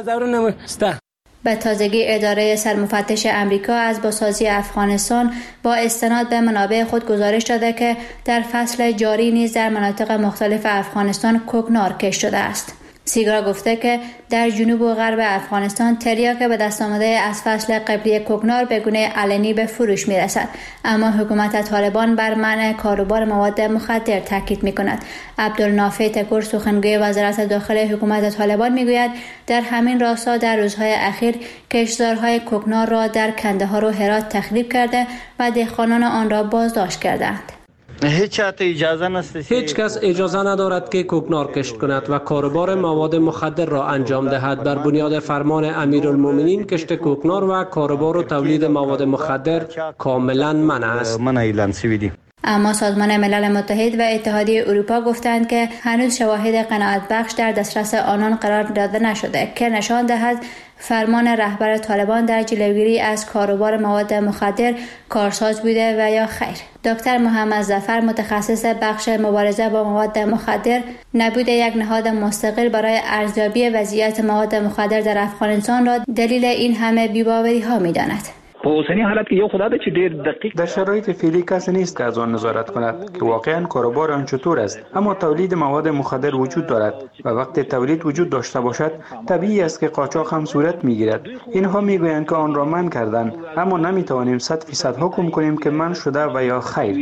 به تازگی اداره سرمفتش امریکا از بازسازی افغانستان با استناد به منابع خود گزارش داده که در فصل جاری نیز در مناطق مختلف افغانستان کوکنار کشت شده است. سیگرا گفته که در جنوب و غرب افغانستان تریاک به دست آمده از فصل قبلی کوکنار به گونه علنی به فروش می رسد، اما حکومت طالبان بر منع کاروبار مواد مخدر تاکید می کند. عبدالنافع تکور سخنگوی وزارت داخل حکومت طالبان می گوید در همین راستا در روزهای اخیر کشتزارهای کوکنار را در کندهار و هرات تخریب کرده و دهقانان آن را بازداشت کردند. هیچ اجازه نست هیچ کس اجازه ندارد که کوکنار کشت کند و کاروبار مواد مخدر را انجام دهد. بر بنیاد فرمان امیرالمومنین کشت کوکنار و کاروبار و تولید مواد مخدر کاملا منع است. من اعلان شویدی. اما سازمان ملل متحد و اتحادیه اروپا گفتند که هنوز شواهد قناعت بخش در دسترس آنان قرار داده نشده که نشان دهد فرمان رهبر طالبان در جلوگیری از کاروبار مواد مخدر کارساز بوده و یا خیر. دکتر محمد ظفر متخصص بخش مبارزه با مواد مخدر نبود یک نهاد مستقل برای ارزیابی وضعیت مواد مخدر در افغانستان را دلیل این همه بی‌باوری ها می‌داند. په اوسنی حالت کې یو خدای چې ډیر دقیق در شرایط فعلی کسی نیست که از آن نظارت کند که واقعا کاروبار آن چطور است، اما تولید مواد مخدر وجود دارد و وقتی تولید وجود داشته باشد طبیعی است که قاچاق هم صورت میگیرد. اینها میگویند که آن را منع کردند، اما نمیتوانیم صد فیصد حکم کنیم که منع شده و یا خیر.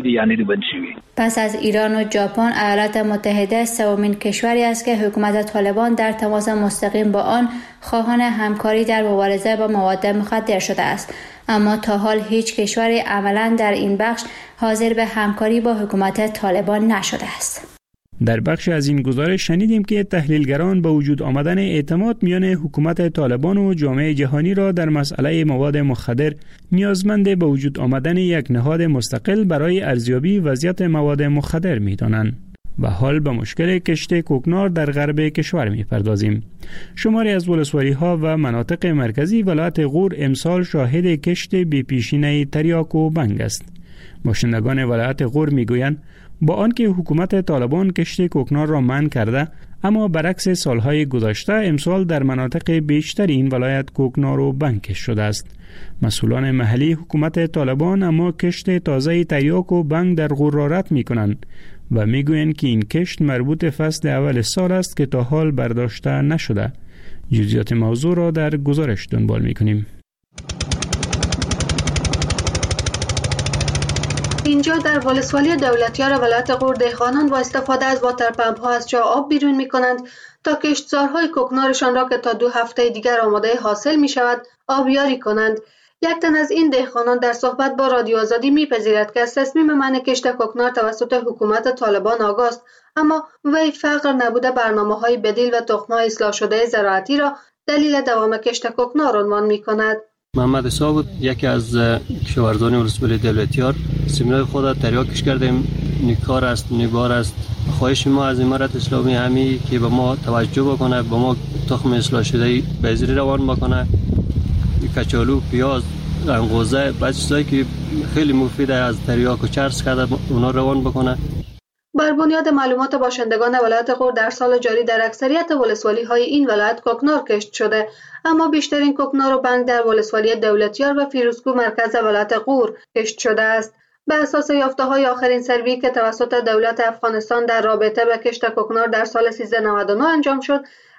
پس از ایران و ژاپن ایالات متحده سومین کشوری است که حکومت طالبان در تماس مستقیم با آن خواهان همکاری در مبارزه با مواد مخدر شده است، اما تا حال هیچ کشوری عملاً در این بخش حاضر به همکاری با حکومت طالبان نشده است. در بخش از این گزارش شنیدیم که تحلیلگران با وجود آمدن اعتماد میان حکومت طالبان و جامعه جهانی را در مسئله مواد مخدر نیازمند به وجود آمدن یک نهاد مستقل برای ارزیابی وضعیت مواد مخدر می‌دانند. و حال به مشکل کشت کوکنار در غرب کشور می‌پردازیم. شماری از ولسوالی‌ها و مناطق مرکزی ولایت غور امسال شاهد کشت بی‌پیشینه تریاک و بنگ است. باشندگان ولایت غور می‌گویند با آنکه حکومت طالبان کشت کوکنار را منع کرده، اما برعکس سالهای گذشته امسال در مناطق بیشتر این ولایت کوکنار و بنگ کشت شده است. مسئولان محلی حکومت طالبان اما کشت تازه تریاک و بنگ در غور را رد می‌کنند و میگویند که این کشت مربوط فصل اول سال است که تا حال برداشته نشده. جزئیات موضوع را در گزارش دنبال می‌کنیم. اینجا در ولسوالی دولتیار ولایت غور دهقانان با استفاده از واترپمپ ها از جا آب بیرون می کنند تا کشتزارهای کوکنارشان را که تا دو هفته دیگر آماده حاصل می شود آبیاری کنند. یک تن از این دهقانان در صحبت با رادیو آزادی می‌پذیرد که از تصمیم منع کشت کوکنار توسط حکومت طالبان آگاه است، اما وی فقر نبوده برنامه‌های بدیل و تخم‌های اصلاح شده زراعتی را دلیل دوام کشت کوکنار عنوان می‌کند. محمد عیسی بود، یکی از کشاورزان ولسوالی دولتیار. سیمینار خود تریاکش کردیم، نیکار است، نیبار است. خواهش ما از امارت اسلامی همی که به ما توجه بکنه، به ما تخم اصلاح شده بذری روان بکنه، کچالو، پیاز، انگوزه، بعضی چیزایی که خیلی مفیده از تریاک و چرس کرده اونا روان بکنه. بر بنیاد معلومات باشندگان ولایت غور در سال جاری در اکثریت ولسوالی‌های این ولایت کوکنار کشت شده، اما بیشترین کوکنار و بنگ در ولسوالی دولتیار و فیروزکوه مرکز ولایت غور کشت شده است. به اساس یافته‌های آخرین سروی که توسط دولت افغانستان در رابطه با کشت کوکنار در سال سیزده نود و نه انجام شد،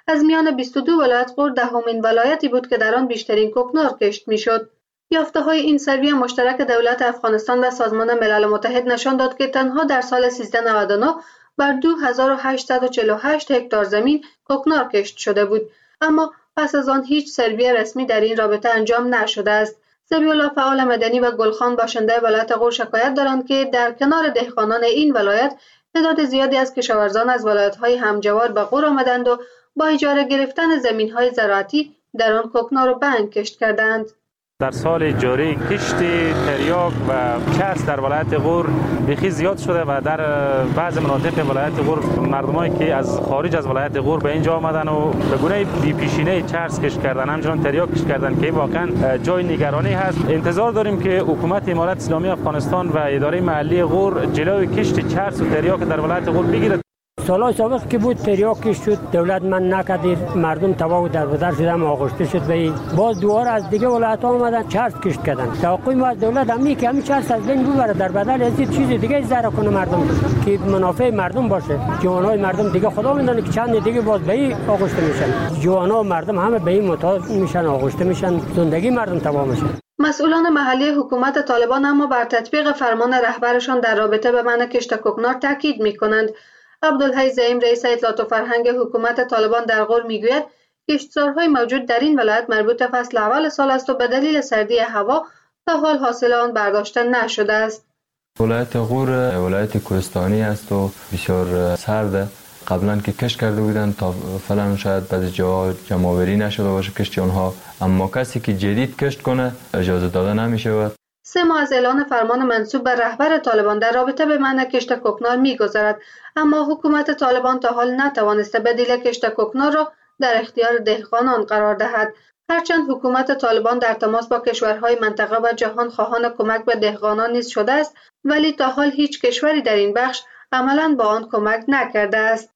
از میان بیست و دو ولایت غور دهمین ولایتی بود که در آن بیشترین کوکنار کشت میشد. یافته‌های این سروی مشترک دولت افغانستان و سازمان ملل متحد نشان داد که تنها در سال سیزده نود و نه بر دو هزار و هشتصد و چهل و هشت هکتار زمین کوکنار کشت شده بود، اما پس از آن هیچ سروی رسمی در این رابطه انجام نشده است. ذبیح‌الله فعال مدنی و گلخان باشنده ولایت غور شکایت دارند که در کنار دهقانان این ولایت تعداد زیادی از کشاورزان از ولایت‌های همجوار به غور آمدند و با اجاره گرفتن زمین‌های زراعتی در آن کوکنار و بنگ کشت کردند. در سال جاری کشت تریاک و چرس در ولایت غور بیخی زیاد شده و در بعض مناطق ولایت غور مردمایی که از خارج از ولایت غور به اینجا آمدن و به گونه بی پیشینه چرس کشت کردن، همچنان تریاک کشت کردن که واقعا جای نگرانی هست. انتظار داریم که حکومت امارت اسلامی افغانستان و اداره محلی غور جلوی کشت چرس و تریاک در ولایت غور بگیرد. سالهای سابق که بود تریاک کشت شد، دولت من نکردید، مردم تباه و دربدر شده، اما آغشته شد به باز دوباره از دیگه ولایت ها آمدن چرس کشت کردن. توقع ما از دولت همین که همین چرس از بین ببره، در بدل از چیز دیگه ذره کنه مردم که منافع مردم باشه. جوانای مردم دیگه خدا میدونه که چند دیگه باز به این آغشته میشن، جوانا و مردم همه به این معتاد میشن، آغشته میشن، زندگی مردم تباه میشه. مسئولان محلی حکومت طالبان اما بر تطبیق فرمان رهبرشان در رابطه به منع کشت کوکنار تاکید میکنند. عبدالحی زعیم رئیس اطلاعات و فرهنگ حکومت طالبان در غور میگوید کشتزارهای موجود در این ولایت مربوط فصل اول سال است و به دلیل سردی هوا تا حال حاصل آن برداشته نشده است. ولایت غور ولایت کوهستانی است و بسیار سرد. قبلا که کشت کرده بودند تا فعلا شاید بعضی جاها جمع‌آوری نشده باشه کشت آنها، اما کسی که جدید کشت کنه اجازه داده نمی‌شود. سه ماه از اعلان فرمان منسوب به رهبر طالبان در رابطه به منع کشت کوکنار می‌گذرد، اما حکومت طالبان تا حال نتوانسته بدیل کشت کوکنار را در اختیار دهقانان قرار دهد. هرچند حکومت طالبان در تماس با کشورهای منطقه و جهان خواهان کمک به دهقانان نیز شده است، ولی تا حال هیچ کشوری در این بخش عملاً با آن کمک نکرده است.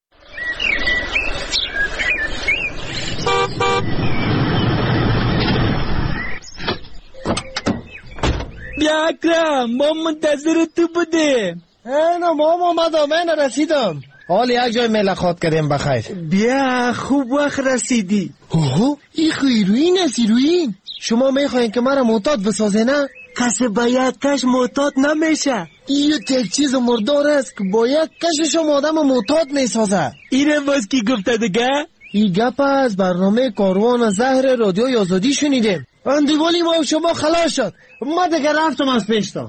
بیا اکرم، ما منتظر تو بودیم. اینا ما اومدم، من رسیدم. حال یک جای ملاقات کردیم بخیر. بیا خوب وقت رسیدی. اوه این خیروین است ایروین. شما میخواین که مرا معتاد بسازه نه؟ کسی با یک کش معتاد نمیشه. این یک چیز مردار است که با یک کشش آدم معتاد میسازه. اینه باز کی گفته دیگه؟ این گپ از برنامه کاروان زهر رادیو آزادی شنیدیم. اندیوالی ما شما خلاص شد. ما دیگه رفتم از پیشتا.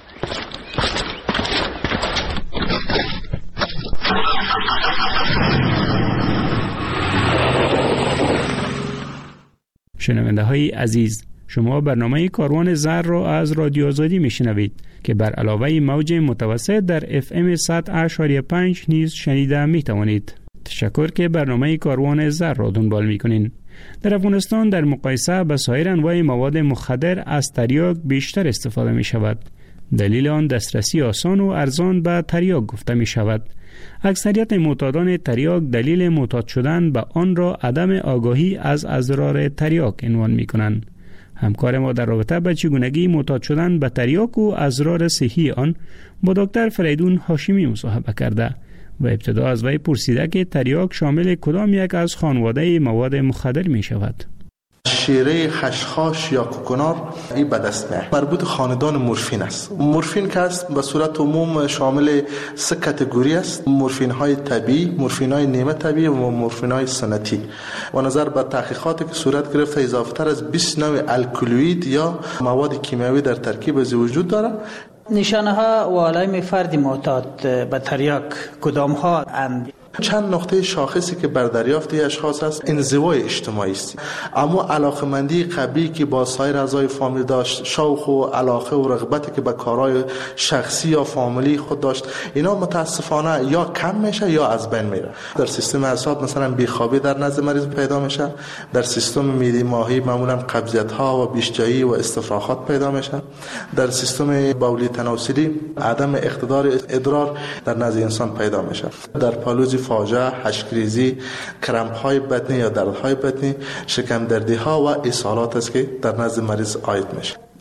شنونده های عزیز، شما برنامه کاروان زهر را از رادیو آزادی میشنوید که بر علاوه موج متوسط در اف ام صد و پنج نیز شنیده میتوانید. تشکر که برنامه کاروان زهر را دنبال میکنین. در افغانستان در مقایسه با سایر انواع مواد مخدر از تریاک بیشتر استفاده می شود. دلیل آن دسترسی آسان و ارزان به تریاک گفته می شود. اکثریت معتادان تریاک دلیل معتاد شدن به آن را عدم آگاهی از اضرار تریاک عنوان می کنند. همکار ما در رابطه با چگونگی معتاد شدن به تریاک و اضرار صحی آن با دکتر فریدون هاشمی مصاحبه کرده و ابتدا از وی پرسیده که تریاک شامل کدام یک از خانواده مواد مخدر می شود. شیره، خشخاش یا کوکنار این به دست میاد. مربوط خاندان مورفین است. مورفین که است به صورت عموم شامل سه کاتگوری است: مورفین های طبیعی، مورفین های نیمه طبیعی و مورفین های سنتی. و نظر به تحقیقاتی که صورت گرفته اضافه تر از بیست نوع الکلوئید یا مواد کیمیایی در ترکیب از وجود داره. نشانه ها و علائم فرد معتاد به تریاک کدام ها اند؟ چند نقطه شاخصی که بر دریافت اشخاص است انزوای اجتماعی است، اما علاقمندی قوی که با سایر اعضای فامیل داشت، شوق و علاقه و رغبتی که به کارهای شخصی یا فامیلی خود داشت، اینا متاسفانه یا کم میشه یا از بین میره. در سیستم اعصاب مثلا بیخوابی در نزد مریض پیدا میشه، در سیستم معده ماهی معمولا قبضیت ها و بیشجایی و استفراغات پیدا میشه، در سیستم بولی تناسلی عدم اقتدار ادرار در نزد انسان پیدا میشه، در پالوزی فاجعه، حشکریزی، کرمپ های بطنی یا دردهای بطنی، شکم دردی ها و اسهالات است که در نزد مریض عاید میشه.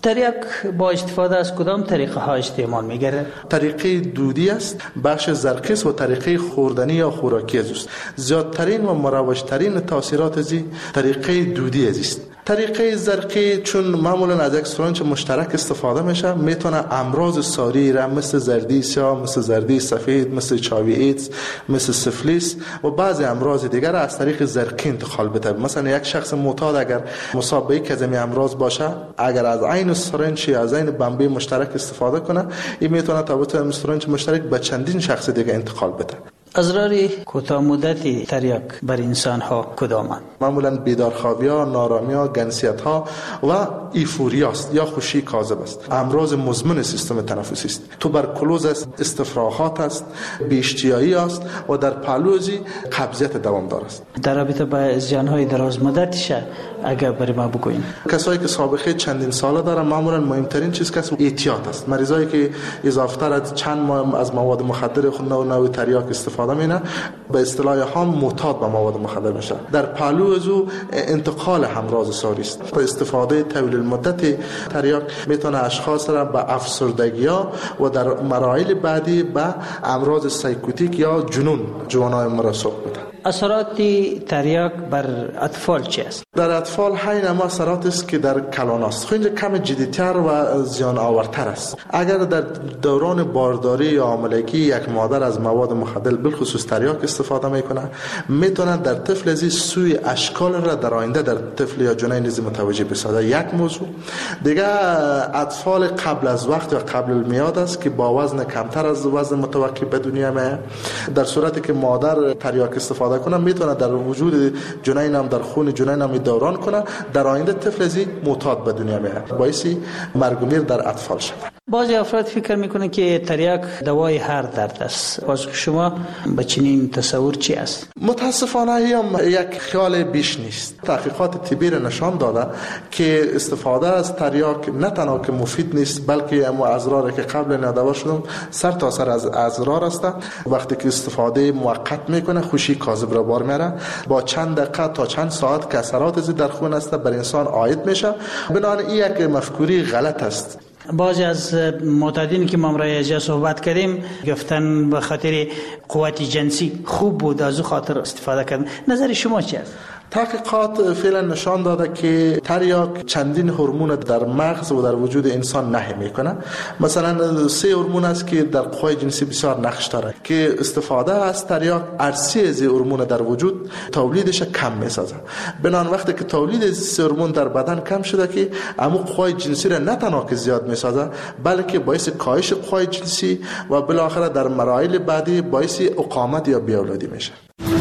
تریاک با استفاده از کدام طریقه ها استعمال میگره؟ طریقه دودی است، بخش زرقیس و طریقه خوردنی یا خوراکی است. زیادترین و مروجترین تاثیرات زی طریقه دودی است. طریقه زرقی چون معمولا از یک سرنج مشترک استفاده میشه، میتونه امراض ساری را مثل زردی سیاه، مثل زردی سفید، مثل چاوی ایدز، مثل سفلیس و بعضی امراض دیگر از طریق زرقی انتقال بده. مثلا یک شخص معتاد اگر مصاب به یک از این امراض باشه، اگر از عین سرنج یا از عین بمبی مشترک استفاده کنه، این میتونه تا سرنج مشترک به چندین شخص دیگه انتقال بده. اضرار کوتاه مدتی تریاک بر انسان ها کدامند؟ معمولا بیدارخوابی ها، نارامی ها، گنسیت ها و ایفوریا است یا خوشی کاذب است. امراض مزمن سیستم تنفسی است. توبرکلوز است، استفراغات است، بی‌اشتیایی است و در پهلوزی قبضیت دوامدار است. در رابطه با زیان های دراز مدتش اگر برای ما بگوین. کسایی که سابقه چندین ساله دارن معمولا مهمترین چیز که احتیاط است. مریضایی که اضافه تر از چند ماه از مواد مخدر خود نوع نوع تریاک استفاده مینه، به اصطلاح هم معتاد به مواد مخدر میشه. در پهلو از او انتقال همراز ساری است. استفاده طویل المدت تریاک میتونه اشخاص را به افسردگی ها و در مراحل بعدی به امراض سایکوتیک یا جنون جوانای ما سوق بده. اثرات تریاک بر اطفال چی است؟ در اطفال همین اما اثرات است که در کلان است. خیلی کم جدی‌تر و زیان آورتر است. اگر در دوران بارداری یا حاملگی یک مادر از مواد مخدر بالخصوص تریاک استفاده میکنه، میتونه در طفل از سوی اشکال را در آینده در طفل یا جنین نیز متوجه بسازه. یک موضوع دیگه، اطفال قبل از وقت و قبل المیاد است که با وزن کمتر از وزن متوقع به دنیا میاد. در صورتی که مادر تریاک استفاده کنه، میتونه در وجود جنین هم در خون جنین هم دوران کنه، در آینده طفل ازی معتاد به دنیا میاد، باعث مرگ و میر در اطفال شود. بعضی افراد فکر میکنه که تریاک دوای هر درد است. باز شما به چنین تصور چی است؟ متاسفانه هم یک خیال بیش نیست. تحقیقات طبی نشان داده که استفاده از تریاک نه تنها که مفید نیست، بلکه اما اضراری که قبل نادوا شدم سر تا سر از اضرار است. وقتی که استفاده موقت میکنه، خوشی کاذب را بار میاره، با چند دقیقه تا چند ساعت که اثرات از در خون است بر انسان عاید میشه. بنابراین این یک مفکوری غلط است. بعضی از معتادین که ما امروز صحبت کردیم گفتن به خاطر قوت جنسی خوب بود از او خاطر استفاده کردن. نظر شما چی است؟ تحقیقات فعلا نشان داده که تریاک چندین هورمون در مغز و در وجود انسان نهی میکنه. مثلا سه هورمون است که در قوای جنسی بسیار نقش داره که استفاده از تریاک ارسی از هورمون در وجود تولیدش کم میسازه. بنان وقتی که تولید از سه هورمون در بدن کم شده که اما قوای جنسی را نه تنها که زیاد میسازه، بلکه باعث کاهش قوای جنسی و بالاخره در مراحل بعدی باعث اقامت یا بیاولادی میشه.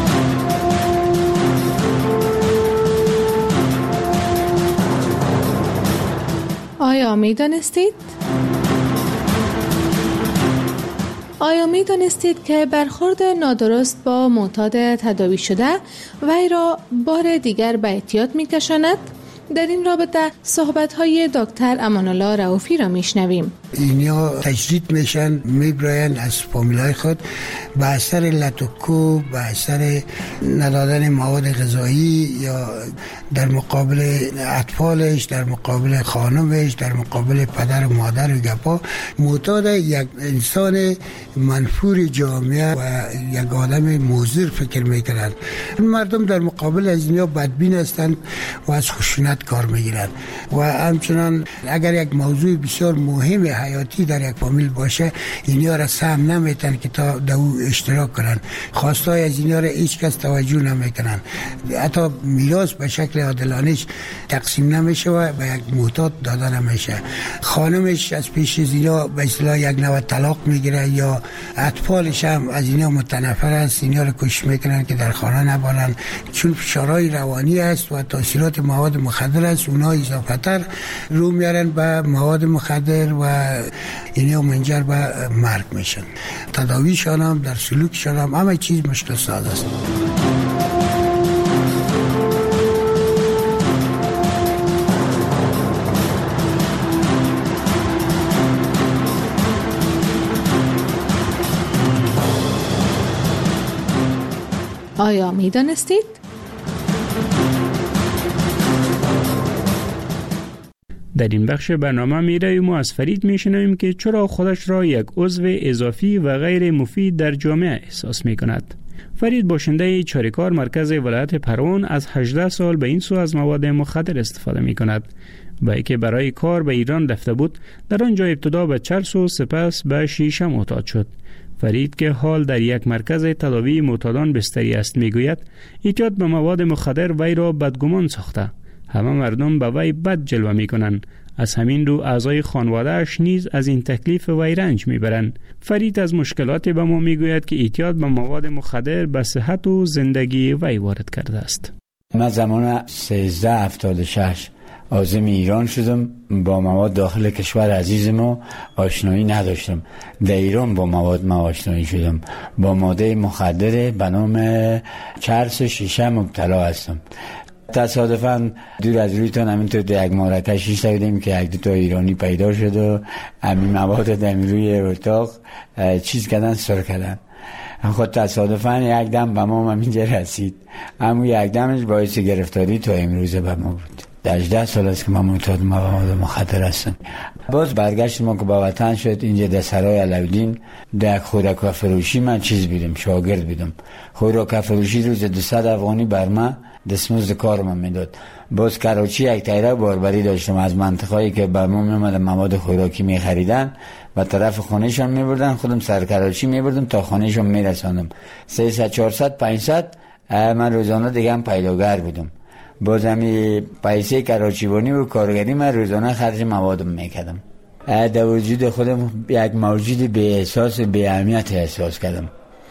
آیا می دانستید؟ آیا می دانستید که برخورد نادرست با معتاد تداوی شده وی را بار دیگر به اعتیاد می کشاند؟ در این رابطه صحبت‌های دکتر امان الله رؤوفی را میشنویم. اینیا تجدید میشن، میبراین از فامیلای خود به اثر لطوکو، به اثر ندادن مواد غذایی یا در مقابل اطفالش، در مقابل خانمش، در مقابل پدر و مادر و گپا، معتاد یک انسان منفور جامعه و یک آدم موزر فکر میکنند. مردم در مقابل از اینیا بدبین هستند و از خشونت کار میگیرند و همچنان اگر یک موضوع بسیار مهم حیاتی در یک فامیل باشه، اینیا را سهم نمیتن که تا دو اشتراک کنن. خواستای از اینیا را هیچ کس توجه نمیکنن. حتی میراث به شکل عادلانش تقسیم نمیشه و به یک معتاد داده نمیشه. خانمش از پیش از اینا به اصطلاح یک نوع طلاق میگیره یا اطفالش هم از اینا متنفر است، اینا را کش میکنن که در خانه نبانن، چون فشارهای روانی است و تاثیرات مواد مخدر است. اونا اضافه تر رو میارن به مواد مخدر و اینا منجر به مرگ میشن. تداویشان هم در سلوکشان هم همه چیز مشکل ساز است. آیا می دانستید؟ در این بخش برنامه میرویم و از فرید میشنویم که چرا خودش را یک عضو اضافی و غیر مفید در جامعه احساس میکند. فرید باشنده چاریکار مرکز ولایت پروان از هجده سال به این سو از مواد مخدر استفاده میکند. با اینکه برای کار به ایران رفته بود، در آنجا ابتدا به چرس و سپس به شیشه معتاد شد. فرید که حال در یک مرکز تداوی معتادان بستری است میگوید اعتیاد به مواد مخدر وی را بدگمان ساخته. همه مردم به وی بد جلوه میکنند. از همین رو اعضای خانواده‌اش نیز از این تکلیف وی رنج میبرند. فرید از مشکلات به ما میگوید که اعتیاد به مواد مخدر به صحت و زندگی وی وارد کرده است. من زمان سیزده هفتاد و شش عازم ایران شدم. با مواد داخل کشور عزیز ما آشنایی نداشتم. در ایران با مواد ما آشنایی شدم. با ماده مخدر به نام چرس و شیشه مبتلا هستم. تصادفاً دور از رویتان همینطور در یک مارکه شیشه دیدیم که یک دو تا ایرانی پیدا شد و همین مواد در روی اتاق چیز کردن سر کردن. خود تصادفاً یک دم به ما همینجا رسید. همون یک دمش باعث گرفتاری تا امروز به ما بود. هجده سال است که من معتاد مواد مخدر هستم. باز برگشت ما که با وطن شد اینجا در سرای علاودین در خوراک و فروشی من چیز بیدم، شاگرد بیدم. خوراک و فروشی روز دویست افغانی بر من دستمزد کار من میداد. باز کراچی یک تایره باربری داشتم از منطقه‌ای که به ما میومدن مواد خوراکی میخریدن و طرف خونهشون میبردن، خودم سر کراچی میبردم تا خونهشون میرساندم. سیصد چهارصد پانصد من روزانه دیگه هم پیداگر بودم. باز همی پیسه کراچیبانی و کارگری من روزانه خرج موادم میکردم. در وجود خودم یک موجود بی احساس و بی اهمیت احساس کردم.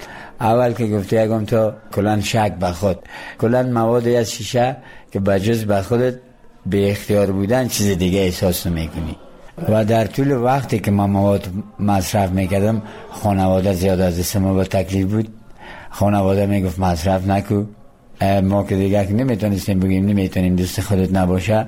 اول که گفته یکم تا کلان شک به خود، کلان مواد از شیشه که بجز به خودت به اختیار بودن چیز دیگه احساس میکنی. و در طول وقتی که من مواد مصرف میکردم خانواده زیاد از دست ما با تکلیف بود. خانواده میگفت مصرف نکو. ما که دیگه نمیتونستیم بگیم نمیتونیم دوست خودت نباشه،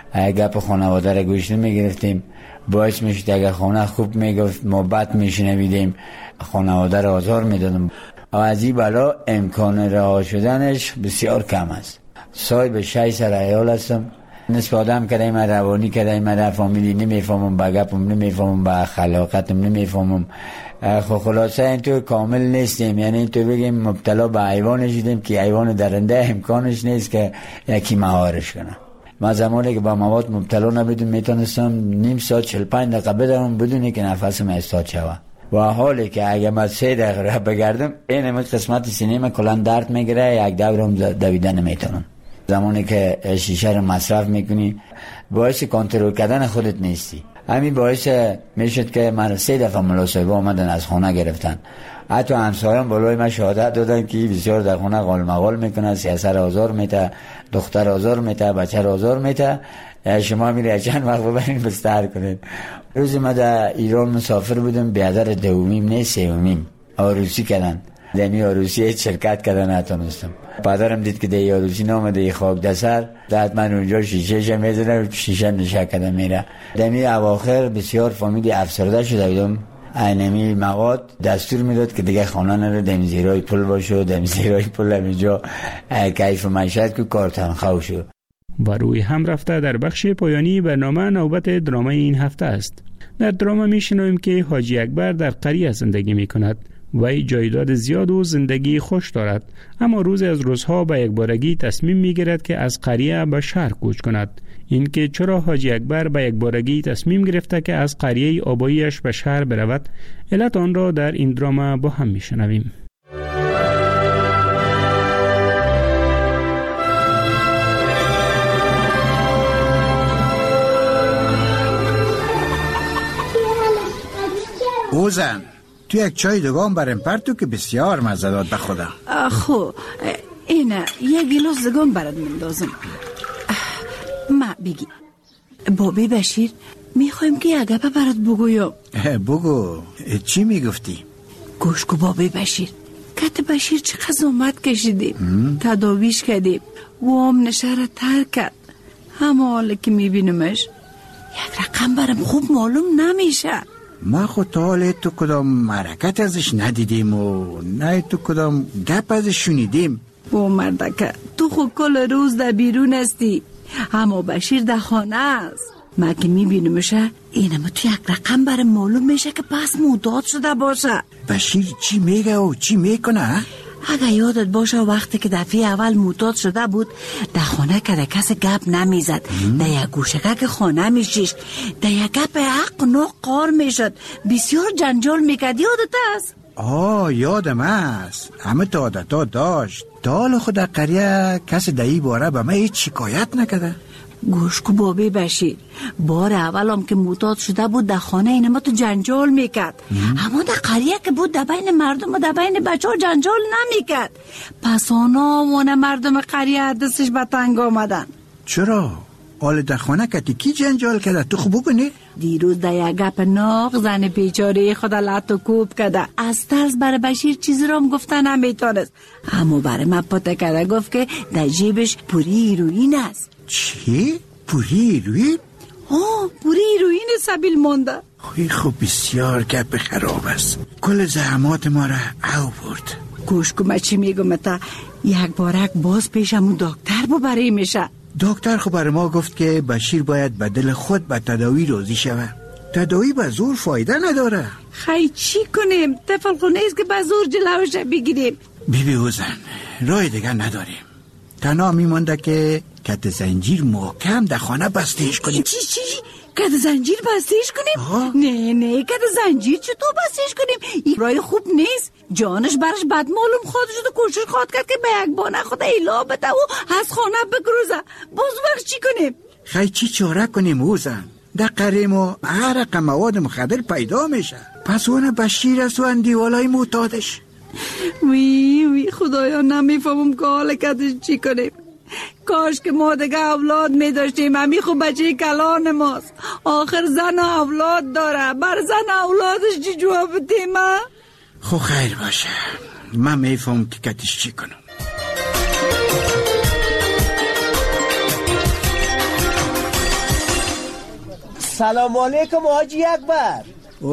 گپ خانواده را گوش نمیگرفتیم. باعث میشد اگر خانه خوب میگفت ما بد میشنویدیم، خانواده را آزار میدادم. و از این بلا امکان رها شدنش بسیار کم است. صاحب شش سر عیال هستم. نصف آدم کردیم من روانی کردیم من فامیلی نمیفهمم، با گپم نمیفهمم، با خلاقتم نمیفهمم. خب خلاصه اینطور کامل نیستیم، یعنی اینطور بگیم مبتلا به حیوان شدیم که حیوان درنده امکانش نیست که یکی مهارش کنه. من زمانی که با مواد مبتلا نبودم میتونستم نیم ساعت چهل و پنج دقیقه بدوم بدونی که نفسم استاد شود. و حالی که اگه من سه دقیقه بگردم این همه قسمت سینه من کلان درد میگیره، یک دورم دویدن نمیتونم. زمانی که شیشه رو مصرف میکنی باعث کنترل کردن خودت نیستی. همین باعث میشد که من سه دفعه ملاصاحبه آمدن از خانه گرفتن. حتی همسایان بالای من شهادت دادن که بسیار در خانه قال مقال میکنه، سیاسر آزار میته، دختر آزار میته، بچه آزار میته. شما میره چند وقت ببرین بستر کنین. روزی من در ایران مسافر بودم، بیادر دومیم نه سومیم عروسی کردن. دمی عروسی شرکت کردن نتونستم. پدرم دید که دی عروسی نامده خاک دسر داد من اونجا شیشه شم میزنم، شیشه نشه کردم میره. دمی اواخر بسیار فامیلی افسرده شده بودم. اینمی مواد دستور میداد که دیگه خانه نره، دم زیرای پل باشه، دم زیرای پل همینجا کیف معیشت که کار تنخواه شد. و روی هم رفته در بخش پایانی برنامه نوبت درام این هفته است. در درام میشنویم که حاجی اکبر در قریه زندگی میکند. وی جایداد زیاد و زندگی خوش دارد، اما روز از روزها به یک بارگی تصمیم میگیرد که از قریه به شهر کوچ کند. این که چرا حاجی اکبر به یک بارگی تصمیم گرفته که از قریه آباییش به شهر برود، علت آن را در این درام با هم میشنویم. اوزن تو یک چای دگان برم پرتو که بسیار مزه داد به خودم. خو اینه یک گلاس دگان برات مندازم. ما بگی بابی بشیر میخوایم که یک گپه برات بگویم. بگو چی میگفتی؟ گوش کو بابی بشیر، کت بشیر چقدر زحمت کشیدیم، تداویش کردیم، وام نشه را ترک کرد. همه حالا که میبینمش یک رقم برم خوب معلوم نمیشه. ما خود تا حالا تو کدام مرکت ازش ندیدیم و نه تو کدام گپ ازش شنیدیم. او مردکه تو خود کل روز در بیرون هستی، اما بشیر در خانه است. ما که میبینمشه اینم تو یک رقم برای معلوم میشه که پس معتاد شده باشه. بشیر چی میگه و چی میکنه؟ اگه یادت باشه وقتی که دفعه اول معتاد شده بود در خانه که در کس گپ نمیزد، در یک گوشگه که خانه میشیش، در یک گپ حق نو قار میشد، بسیار جنجال میکرد. یادت است؟ آه یادم است. همه تا عادتا داشت. دال خود در قریه کسی در ای باره به من هیچ شکایت نکده. گوش کو بابی بشیر، بار اول هم که معتاد شده بود در خانه اینما تو جنجال میکرد، اما در قریه که بود در بین مردم و در بین بچه ها جنجال نمیکرد. پس آنا وانه مردم قریه دستش به تنگ آمدن. چرا؟ حال در خانه کتی کی جنجال کرده؟ تو خوب بکنی؟ دیروز در یک گپ ناق زن بیچاره خدا لط و کوب کرده. از ترس برای بشیر چیزی رو هم گفته نمیتونست، اما برای من پته کرده گفت که در جیبش پوری هیروئین است. چی؟ پوری هیروئین؟ آه پوری هیروئین سبیل مونده. خوی خوب بسیار گپ خراب است. کل زحمات ما را او برد. گوش کو من چی میگم تا یک بارک باز پیشمون دکتر ببری میشه. دکتر خب برای ما گفت که بشیر باید به دل خود به تداوی راضی شود. تداوی به زور فایده نداره. خیلی چی کنیم؟ طفل خونه ایست که به زور جلوش بگیریم. بی بی اوزن راه دیگه نداریم. تنها میمونده که کت زنجیر محکم در خانه بستهش کنیم. چی چی؟ کت زنجیر بستهش کنیم؟ آه. نه نه کت زنجیر چطور بستهش کنیم؟ این رای خوب نیست. جانش برش بد معلوم خواهد شد و کوشش خواهد کرد که به یک بانه خود ایلا بده و از خانه بگروزه. باز وقت چی کنیم؟ خیلی چی چاره کنیم اوزن؟ در قریم و هر رقم مواد مخدر پیدا میشه. پس اون بشیر است و اندیوالای معتادش. وی وی خدایا نمیفهمم که حال کدش چی کنیم. کاش که ما دیگه اولاد می داشتیم. همی خوب بچه کلان ماست. آخر زن اولاد داره. بر زن اولادش چی جواب بدیم؟ خب خیر باشه. من میفهم که کدش چی کنم. سلام علیکم حاجی اکبر.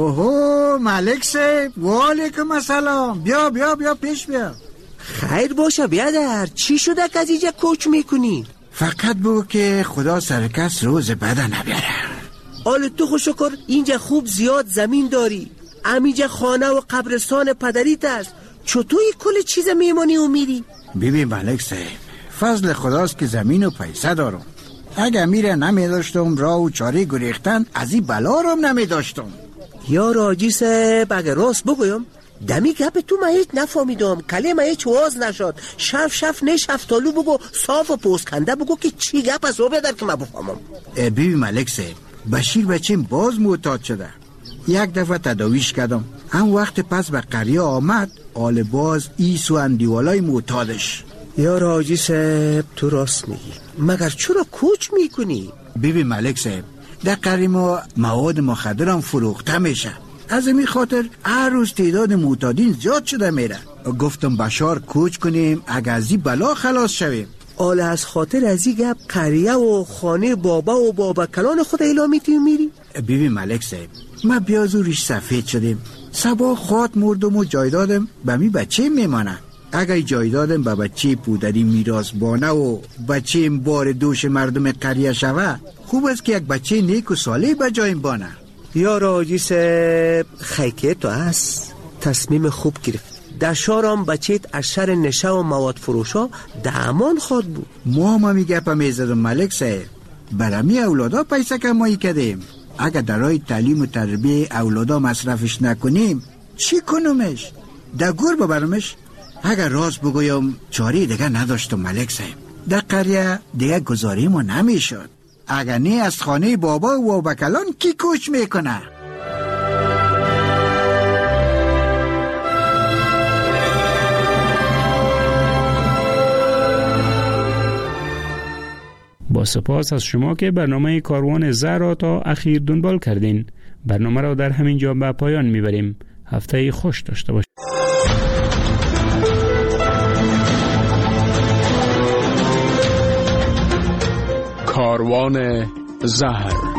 اوهو ملک صاحب، و علیکم السلام. بیا بیا بیا پیش بیا. خیر باشه بیادر، چی شده که از اینجا کوچ میکنی؟ فقط بگو که خدا سرکس روز بده نبیاره. حال تو خو شکر اینجا خوب زیاد زمین داری. همینجا خانه و قبرستان پدریت است. چطوری کل چیز میمانی و میری؟ ببین ملک صاحب، فضل خداست که زمین و پیسه دارم. اگه میره نمی داشتم راه و چاره گریختن از این بلا رو نمی داشتم. یا راجی صاحب اگه راست بگویم دمی گپ تو من هیچ نفهمیدم. کلمه هیچ واز نشد. شف شف نه شفتالو بگو، صاف و پوسکنده بگو که چی گپ از رو بیادر که من بفهمم. بیبی ملک صاحب، بشیر بچیم باز معتاد شده. یک دفعه تداویش کردم. هم وقت پس به قریه آمد آل باز ایس و اندیوالای معتادش. یا راجی صاحب تو راست میگی، مگر چرا کوچ میکنی؟ بیبی ملک صاحب، در قریه ما مواد مخدر هم فروخته میشه. از این خاطر هر روز تعداد معتادین زیاد شده میره. گفتم بشار کوچ کنیم اگه از این بلا خلاص شویم. آله از خاطر از این گپ قریه و خانه بابا و بابا کلان خود ایلا میتونی میری؟ بیبی ملک صاحب، ما بیازورش سفید شدیم. سبا خواد مردم و جایدادم به می بچه میمانه. اگه جایدادم به بچه پودری میراث بانه و بچه بار دوش مردم قریه شوه، خوب است که یک بچه نیک و صالح به جایم بانه. یا راجی صاحب خیکه تو هست، تصمیم خوب گرفت. در شارم بچهت از شر نشه و مواد فروشا در امان خواد بود. ما هم میگه پا میزدم ملک صاحب، برمی اولادا پیسه کمایی کردیم. اگر در راه تعلیم و تربیه اولادا مصرفش نکنیم چی کنمش؟ در گور ببرمش؟ اگر راست بگویم چاری دیگه نداشتم ملک صاحب. در قریه دیگه گذاری ما نمیشد. اگر نه از خانه بابا و بکلان کی کوچ میکنه؟ با سپاس از شما که برنامه کاروان زه را تا اخیر دنبال کردین. برنامه را در همین جا به پایان میبریم. هفته خوش داشته باشید. کاروان زهر